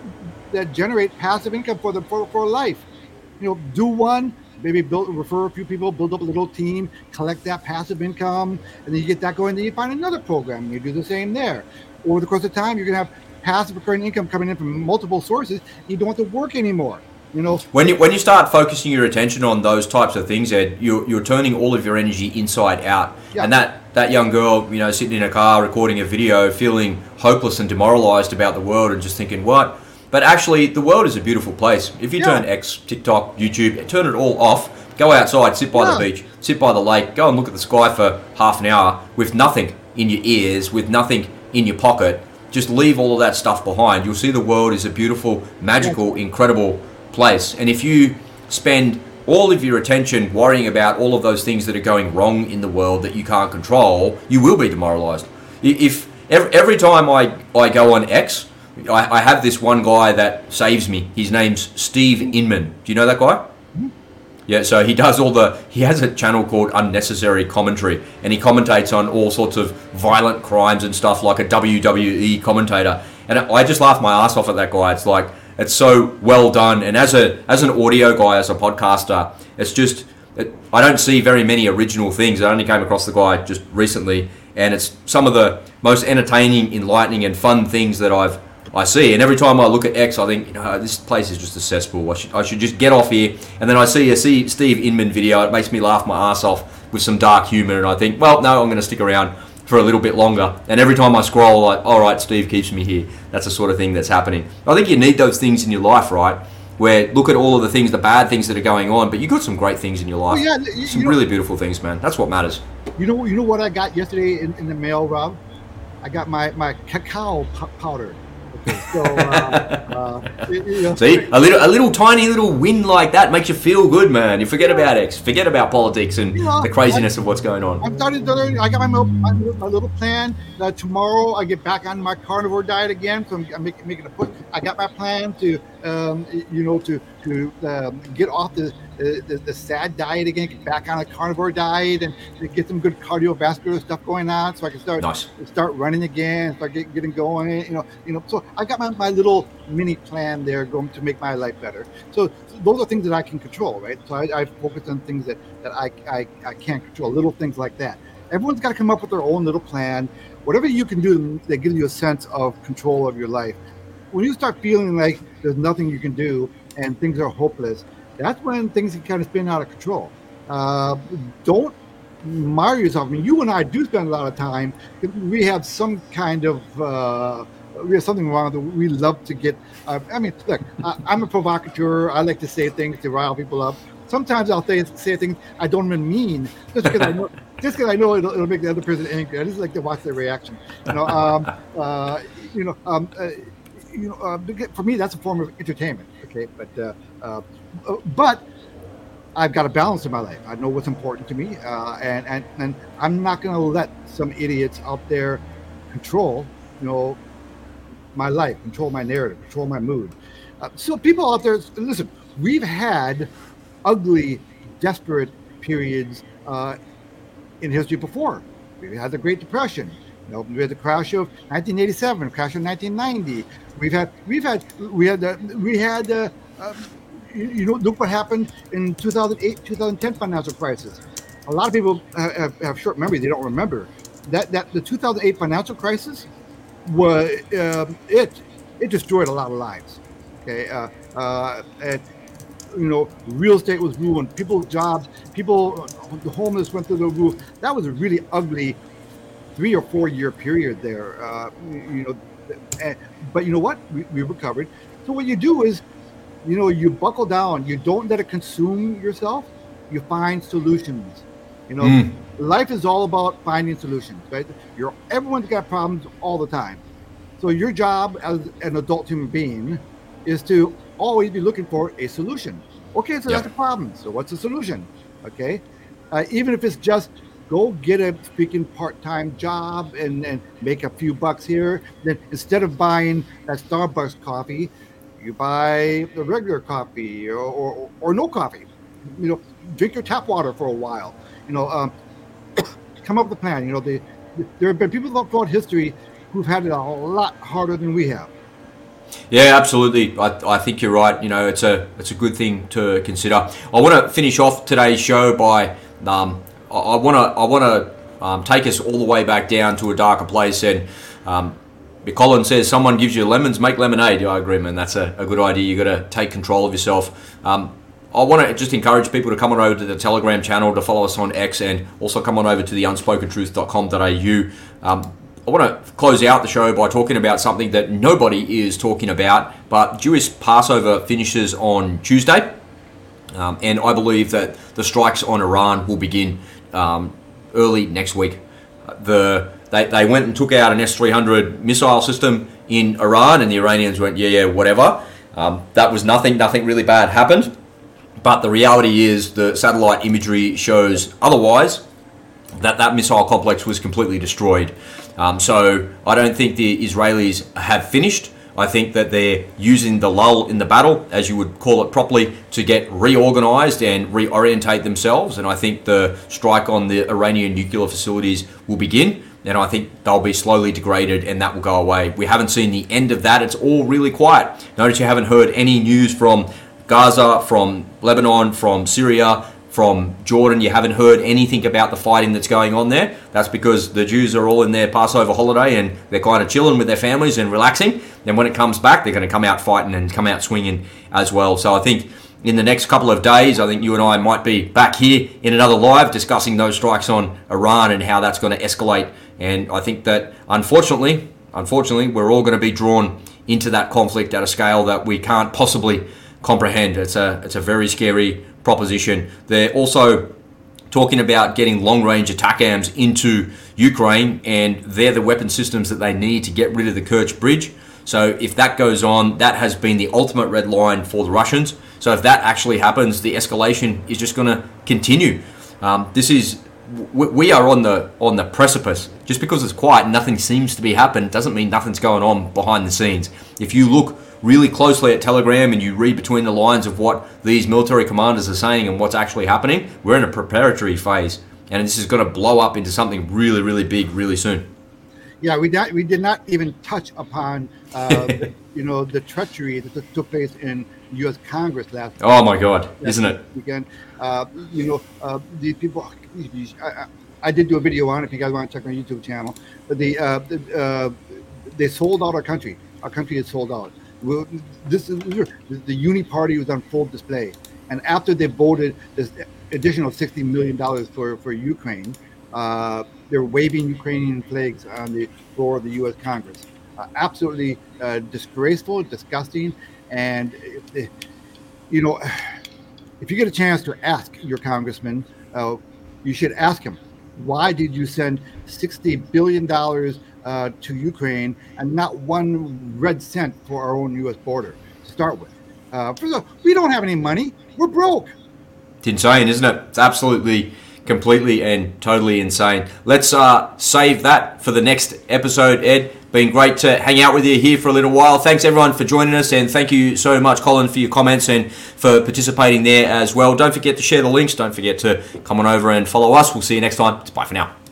that generate passive income for them for, for life. You know, do one. Maybe build, refer a few people, build up a little team, collect that passive income, and then you get that going. Then you find another program, and you do the same there. Over the course of time, you're gonna have passive recurring income coming in from multiple sources. You don't have to work anymore. You know, when you when you start focusing your attention on those types of things, Ed, you're you're turning all of your energy inside out. Yeah. And that that young girl, you know, sitting in a car recording a video, feeling hopeless and demoralized about the world, and just thinking, what? But actually, the world is a beautiful place. If you Yeah. turn X, TikTok, YouTube, turn it all off, go outside, sit by Yeah. the beach, sit by the lake, go and look at the sky for half an hour with nothing in your ears, with nothing in your pocket. Just leave all of that stuff behind. You'll see the world is a beautiful, magical, incredible place. And if you spend all of your attention worrying about all of those things that are going wrong in the world that you can't control, you will be demoralized. If every, every time I, I go on X, I, I have this one guy that saves me. His name's Steve Inman. Do you know that guy? Yeah, so he does all the, he has a channel called Unnecessary Commentary, and he commentates on all sorts of violent crimes and stuff like a W W E commentator. And I just laughed my ass off at that guy. It's like, it's so well done. And as a as an audio guy, as a podcaster, it's just, it, I don't see very many original things. I only came across the guy just recently, and it's some of the most entertaining, enlightening, and fun things that I've I see. And every time I look at X, I think, you know, this place is just a cesspool. I should, I should just get off here. And then I see a see Steve Inman video. It makes me laugh my ass off with some dark humor, and I think, well, no, I'm going to stick around for a little bit longer. And every time I scroll, like, all right, Steve keeps me here. That's the sort of thing that's happening. I think you need those things in your life, right? Where look at all of the things, the bad things that are going on, but you got some great things in your life. Well, yeah, you, some you really know, beautiful things, man. That's what matters. You know, you know what I got yesterday in, in the mail, Rob? I got my my cacao p- powder. Okay, so uh, uh, you know, see, a little, a little tiny little win like that makes you feel good, man. You forget about X, forget about politics and you know, the craziness I, of what's going on. I'm starting to learn. I got my my, my little plan. Uh, tomorrow I get back on my carnivore diet again, so I'm, I'm making, making a push. I got my plan to, um, you know, to to um, get off the, the the sad diet again, get back on a carnivore diet, and to get some good cardiovascular stuff going on, so I can start nice. start running again, start get, getting going. You know, you know. So I got my, my little mini plan there going to make my life better. So, so those are things that I can control, right? So I, I focus on things that that I, I I can't control, little things like that. Everyone's got to come up with their own little plan. Whatever you can do that gives you a sense of control of your life. When you start feeling like there's nothing you can do and things are hopeless, that's when things can kind of spin out of control. Uh, don't mar yourself. I mean, you and I do spend a lot of time. We have some kind of, uh, we have something wrong that we love to get. Uh, I mean, look, I, I'm a provocateur. I like to say things to rile people up. Sometimes I'll say, say things I don't even mean, just because I know, just because I know it'll, it'll make the other person angry. I just like to watch their reaction. You know, um, uh, you know, um, uh, you know. Uh, for me, that's a form of entertainment. Okay, but uh, uh, but I've got a balance in my life. I know what's important to me, uh, and and and I'm not going to let some idiots out there control, you know, my life, control my narrative, control my mood. Uh, so people out there, listen, we've had ugly, desperate periods uh, in history before. We had the Great Depression. You know, we had the crash of nineteen eighty-seven, crash of nineteen ninety. We've had, we've had, we had, uh, we had. Uh, uh, you, you know, look what happened in two thousand eight, two thousand ten financial crisis. A lot of people have, have short memory; they don't remember that that the two thousand eight financial crisis was um, it it destroyed a lot of lives. Okay, uh, uh, and you know, real estate was ruined. People's jobs, people, the homeless went through the roof. That was a really ugly three or four year period there. Uh, you know, and, but you know what? We, we recovered. So what you do is, you know, you buckle down. You don't let it consume yourself. You find solutions. You know, mm. life is all about finding solutions, right? You're everyone's got problems all the time. So your job as an adult human being is to always be looking for a solution. Okay, so yeah. that's a problem. So what's the solution? Okay, uh, even if it's just go get a freaking part-time job and, and make a few bucks here. Then instead of buying that Starbucks coffee, you buy the regular coffee or, or, or no coffee. You know, drink your tap water for a while. You know, um, come up with a plan. You know, they, there have been people throughout history who've had it a lot harder than we have. Yeah, absolutely. I, I think you're right. You know, it's a it's a good thing to consider. I want to finish off today's show by um, I want to I want to um, take us all the way back down to a darker place. And um, Colin says, "Someone gives you lemons, make lemonade." Yeah, I agree, man. That's a, a good idea. You got to take control of yourself. Um, I want to just encourage people to come on over to the Telegram channel, to follow us on X, and also come on over to the unspoken truth dot com dot a u. Um, I want to close out the show by talking about something that nobody is talking about, but Jewish Passover finishes on Tuesday, um, and I believe that the strikes on Iran will begin um, early next week. The they, they went and took out an S three hundred missile system in Iran, and the Iranians went, yeah, yeah, whatever. Um, that was nothing, nothing really bad happened, but the reality is the satellite imagery shows otherwise, that that missile complex was completely destroyed. Um, so I don't think the Israelis have finished. I think that they're using the lull in the battle, as you would call it properly, to get reorganized and reorientate themselves. And I think the strike on the Iranian nuclear facilities will begin. and I think they'll be slowly degraded and that will go away. We haven't seen the end of that. It's all really quiet. Notice you haven't heard any news from Gaza, from Lebanon, from Syria, from Jordan. You haven't heard anything about the fighting that's going on there. That's because the Jews are all in their Passover holiday and they're kind of chilling with their families and relaxing. Then when it comes back, they're going to come out fighting and come out swinging as well. So I think in the next couple of days, I think you and I might be back here in another live discussing those strikes on Iran and how that's going to escalate. And I think that unfortunately, unfortunately, we're all going to be drawn into that conflict at a scale that we can't possibly comprehend. It's a it's a very scary proposition. They're also talking about getting long-range attack arms into Ukraine, and they're the weapon systems that they need to get rid of the Kerch Bridge. So if that goes on, that has been the ultimate red line for the Russians. So if that actually happens, the escalation is just going to continue. Um, this is we are on the on the precipice. Just because it's quiet and nothing seems to be happening doesn't mean nothing's going on behind the scenes. If you look really closely at Telegram and you read between the lines of what these military commanders are saying and what's actually happening, we're in a preparatory phase, and this is going to blow up into something really, really big really soon. Yeah, we not, we did not even touch upon uh, the, you know the treachery that took place in U S Congress last. Oh my God, isn't it? Weekend, uh, you know uh, these people. I, I did do a video on it. If you guys want to check my YouTube channel, but the, uh, the uh, they sold out our country. Our country is sold out. We'll, this is the Uni Party was on full display, and after they voted this additional sixty million dollars for for Ukraine, uh, they're waving Ukrainian flags on the floor of the U S Congress. Uh, absolutely uh, disgraceful, disgusting, and uh, you know, if you get a chance to ask your congressman, uh, you should ask him, why did you send sixty billion dollars uh, to Ukraine and not one red cent for our own U S border to start with? Uh, first of all, we don't have any money. We're broke. It's insane, isn't it? It's absolutely, completely and totally insane. Let's uh, save that for the next episode, Ed. Been great to hang out with you here for a little while. Thanks everyone for joining us, and thank you so much, Colin, for your comments and for participating there as well. Don't forget to share the links. Don't forget to come on over and follow us. We'll see you next time. Bye for now.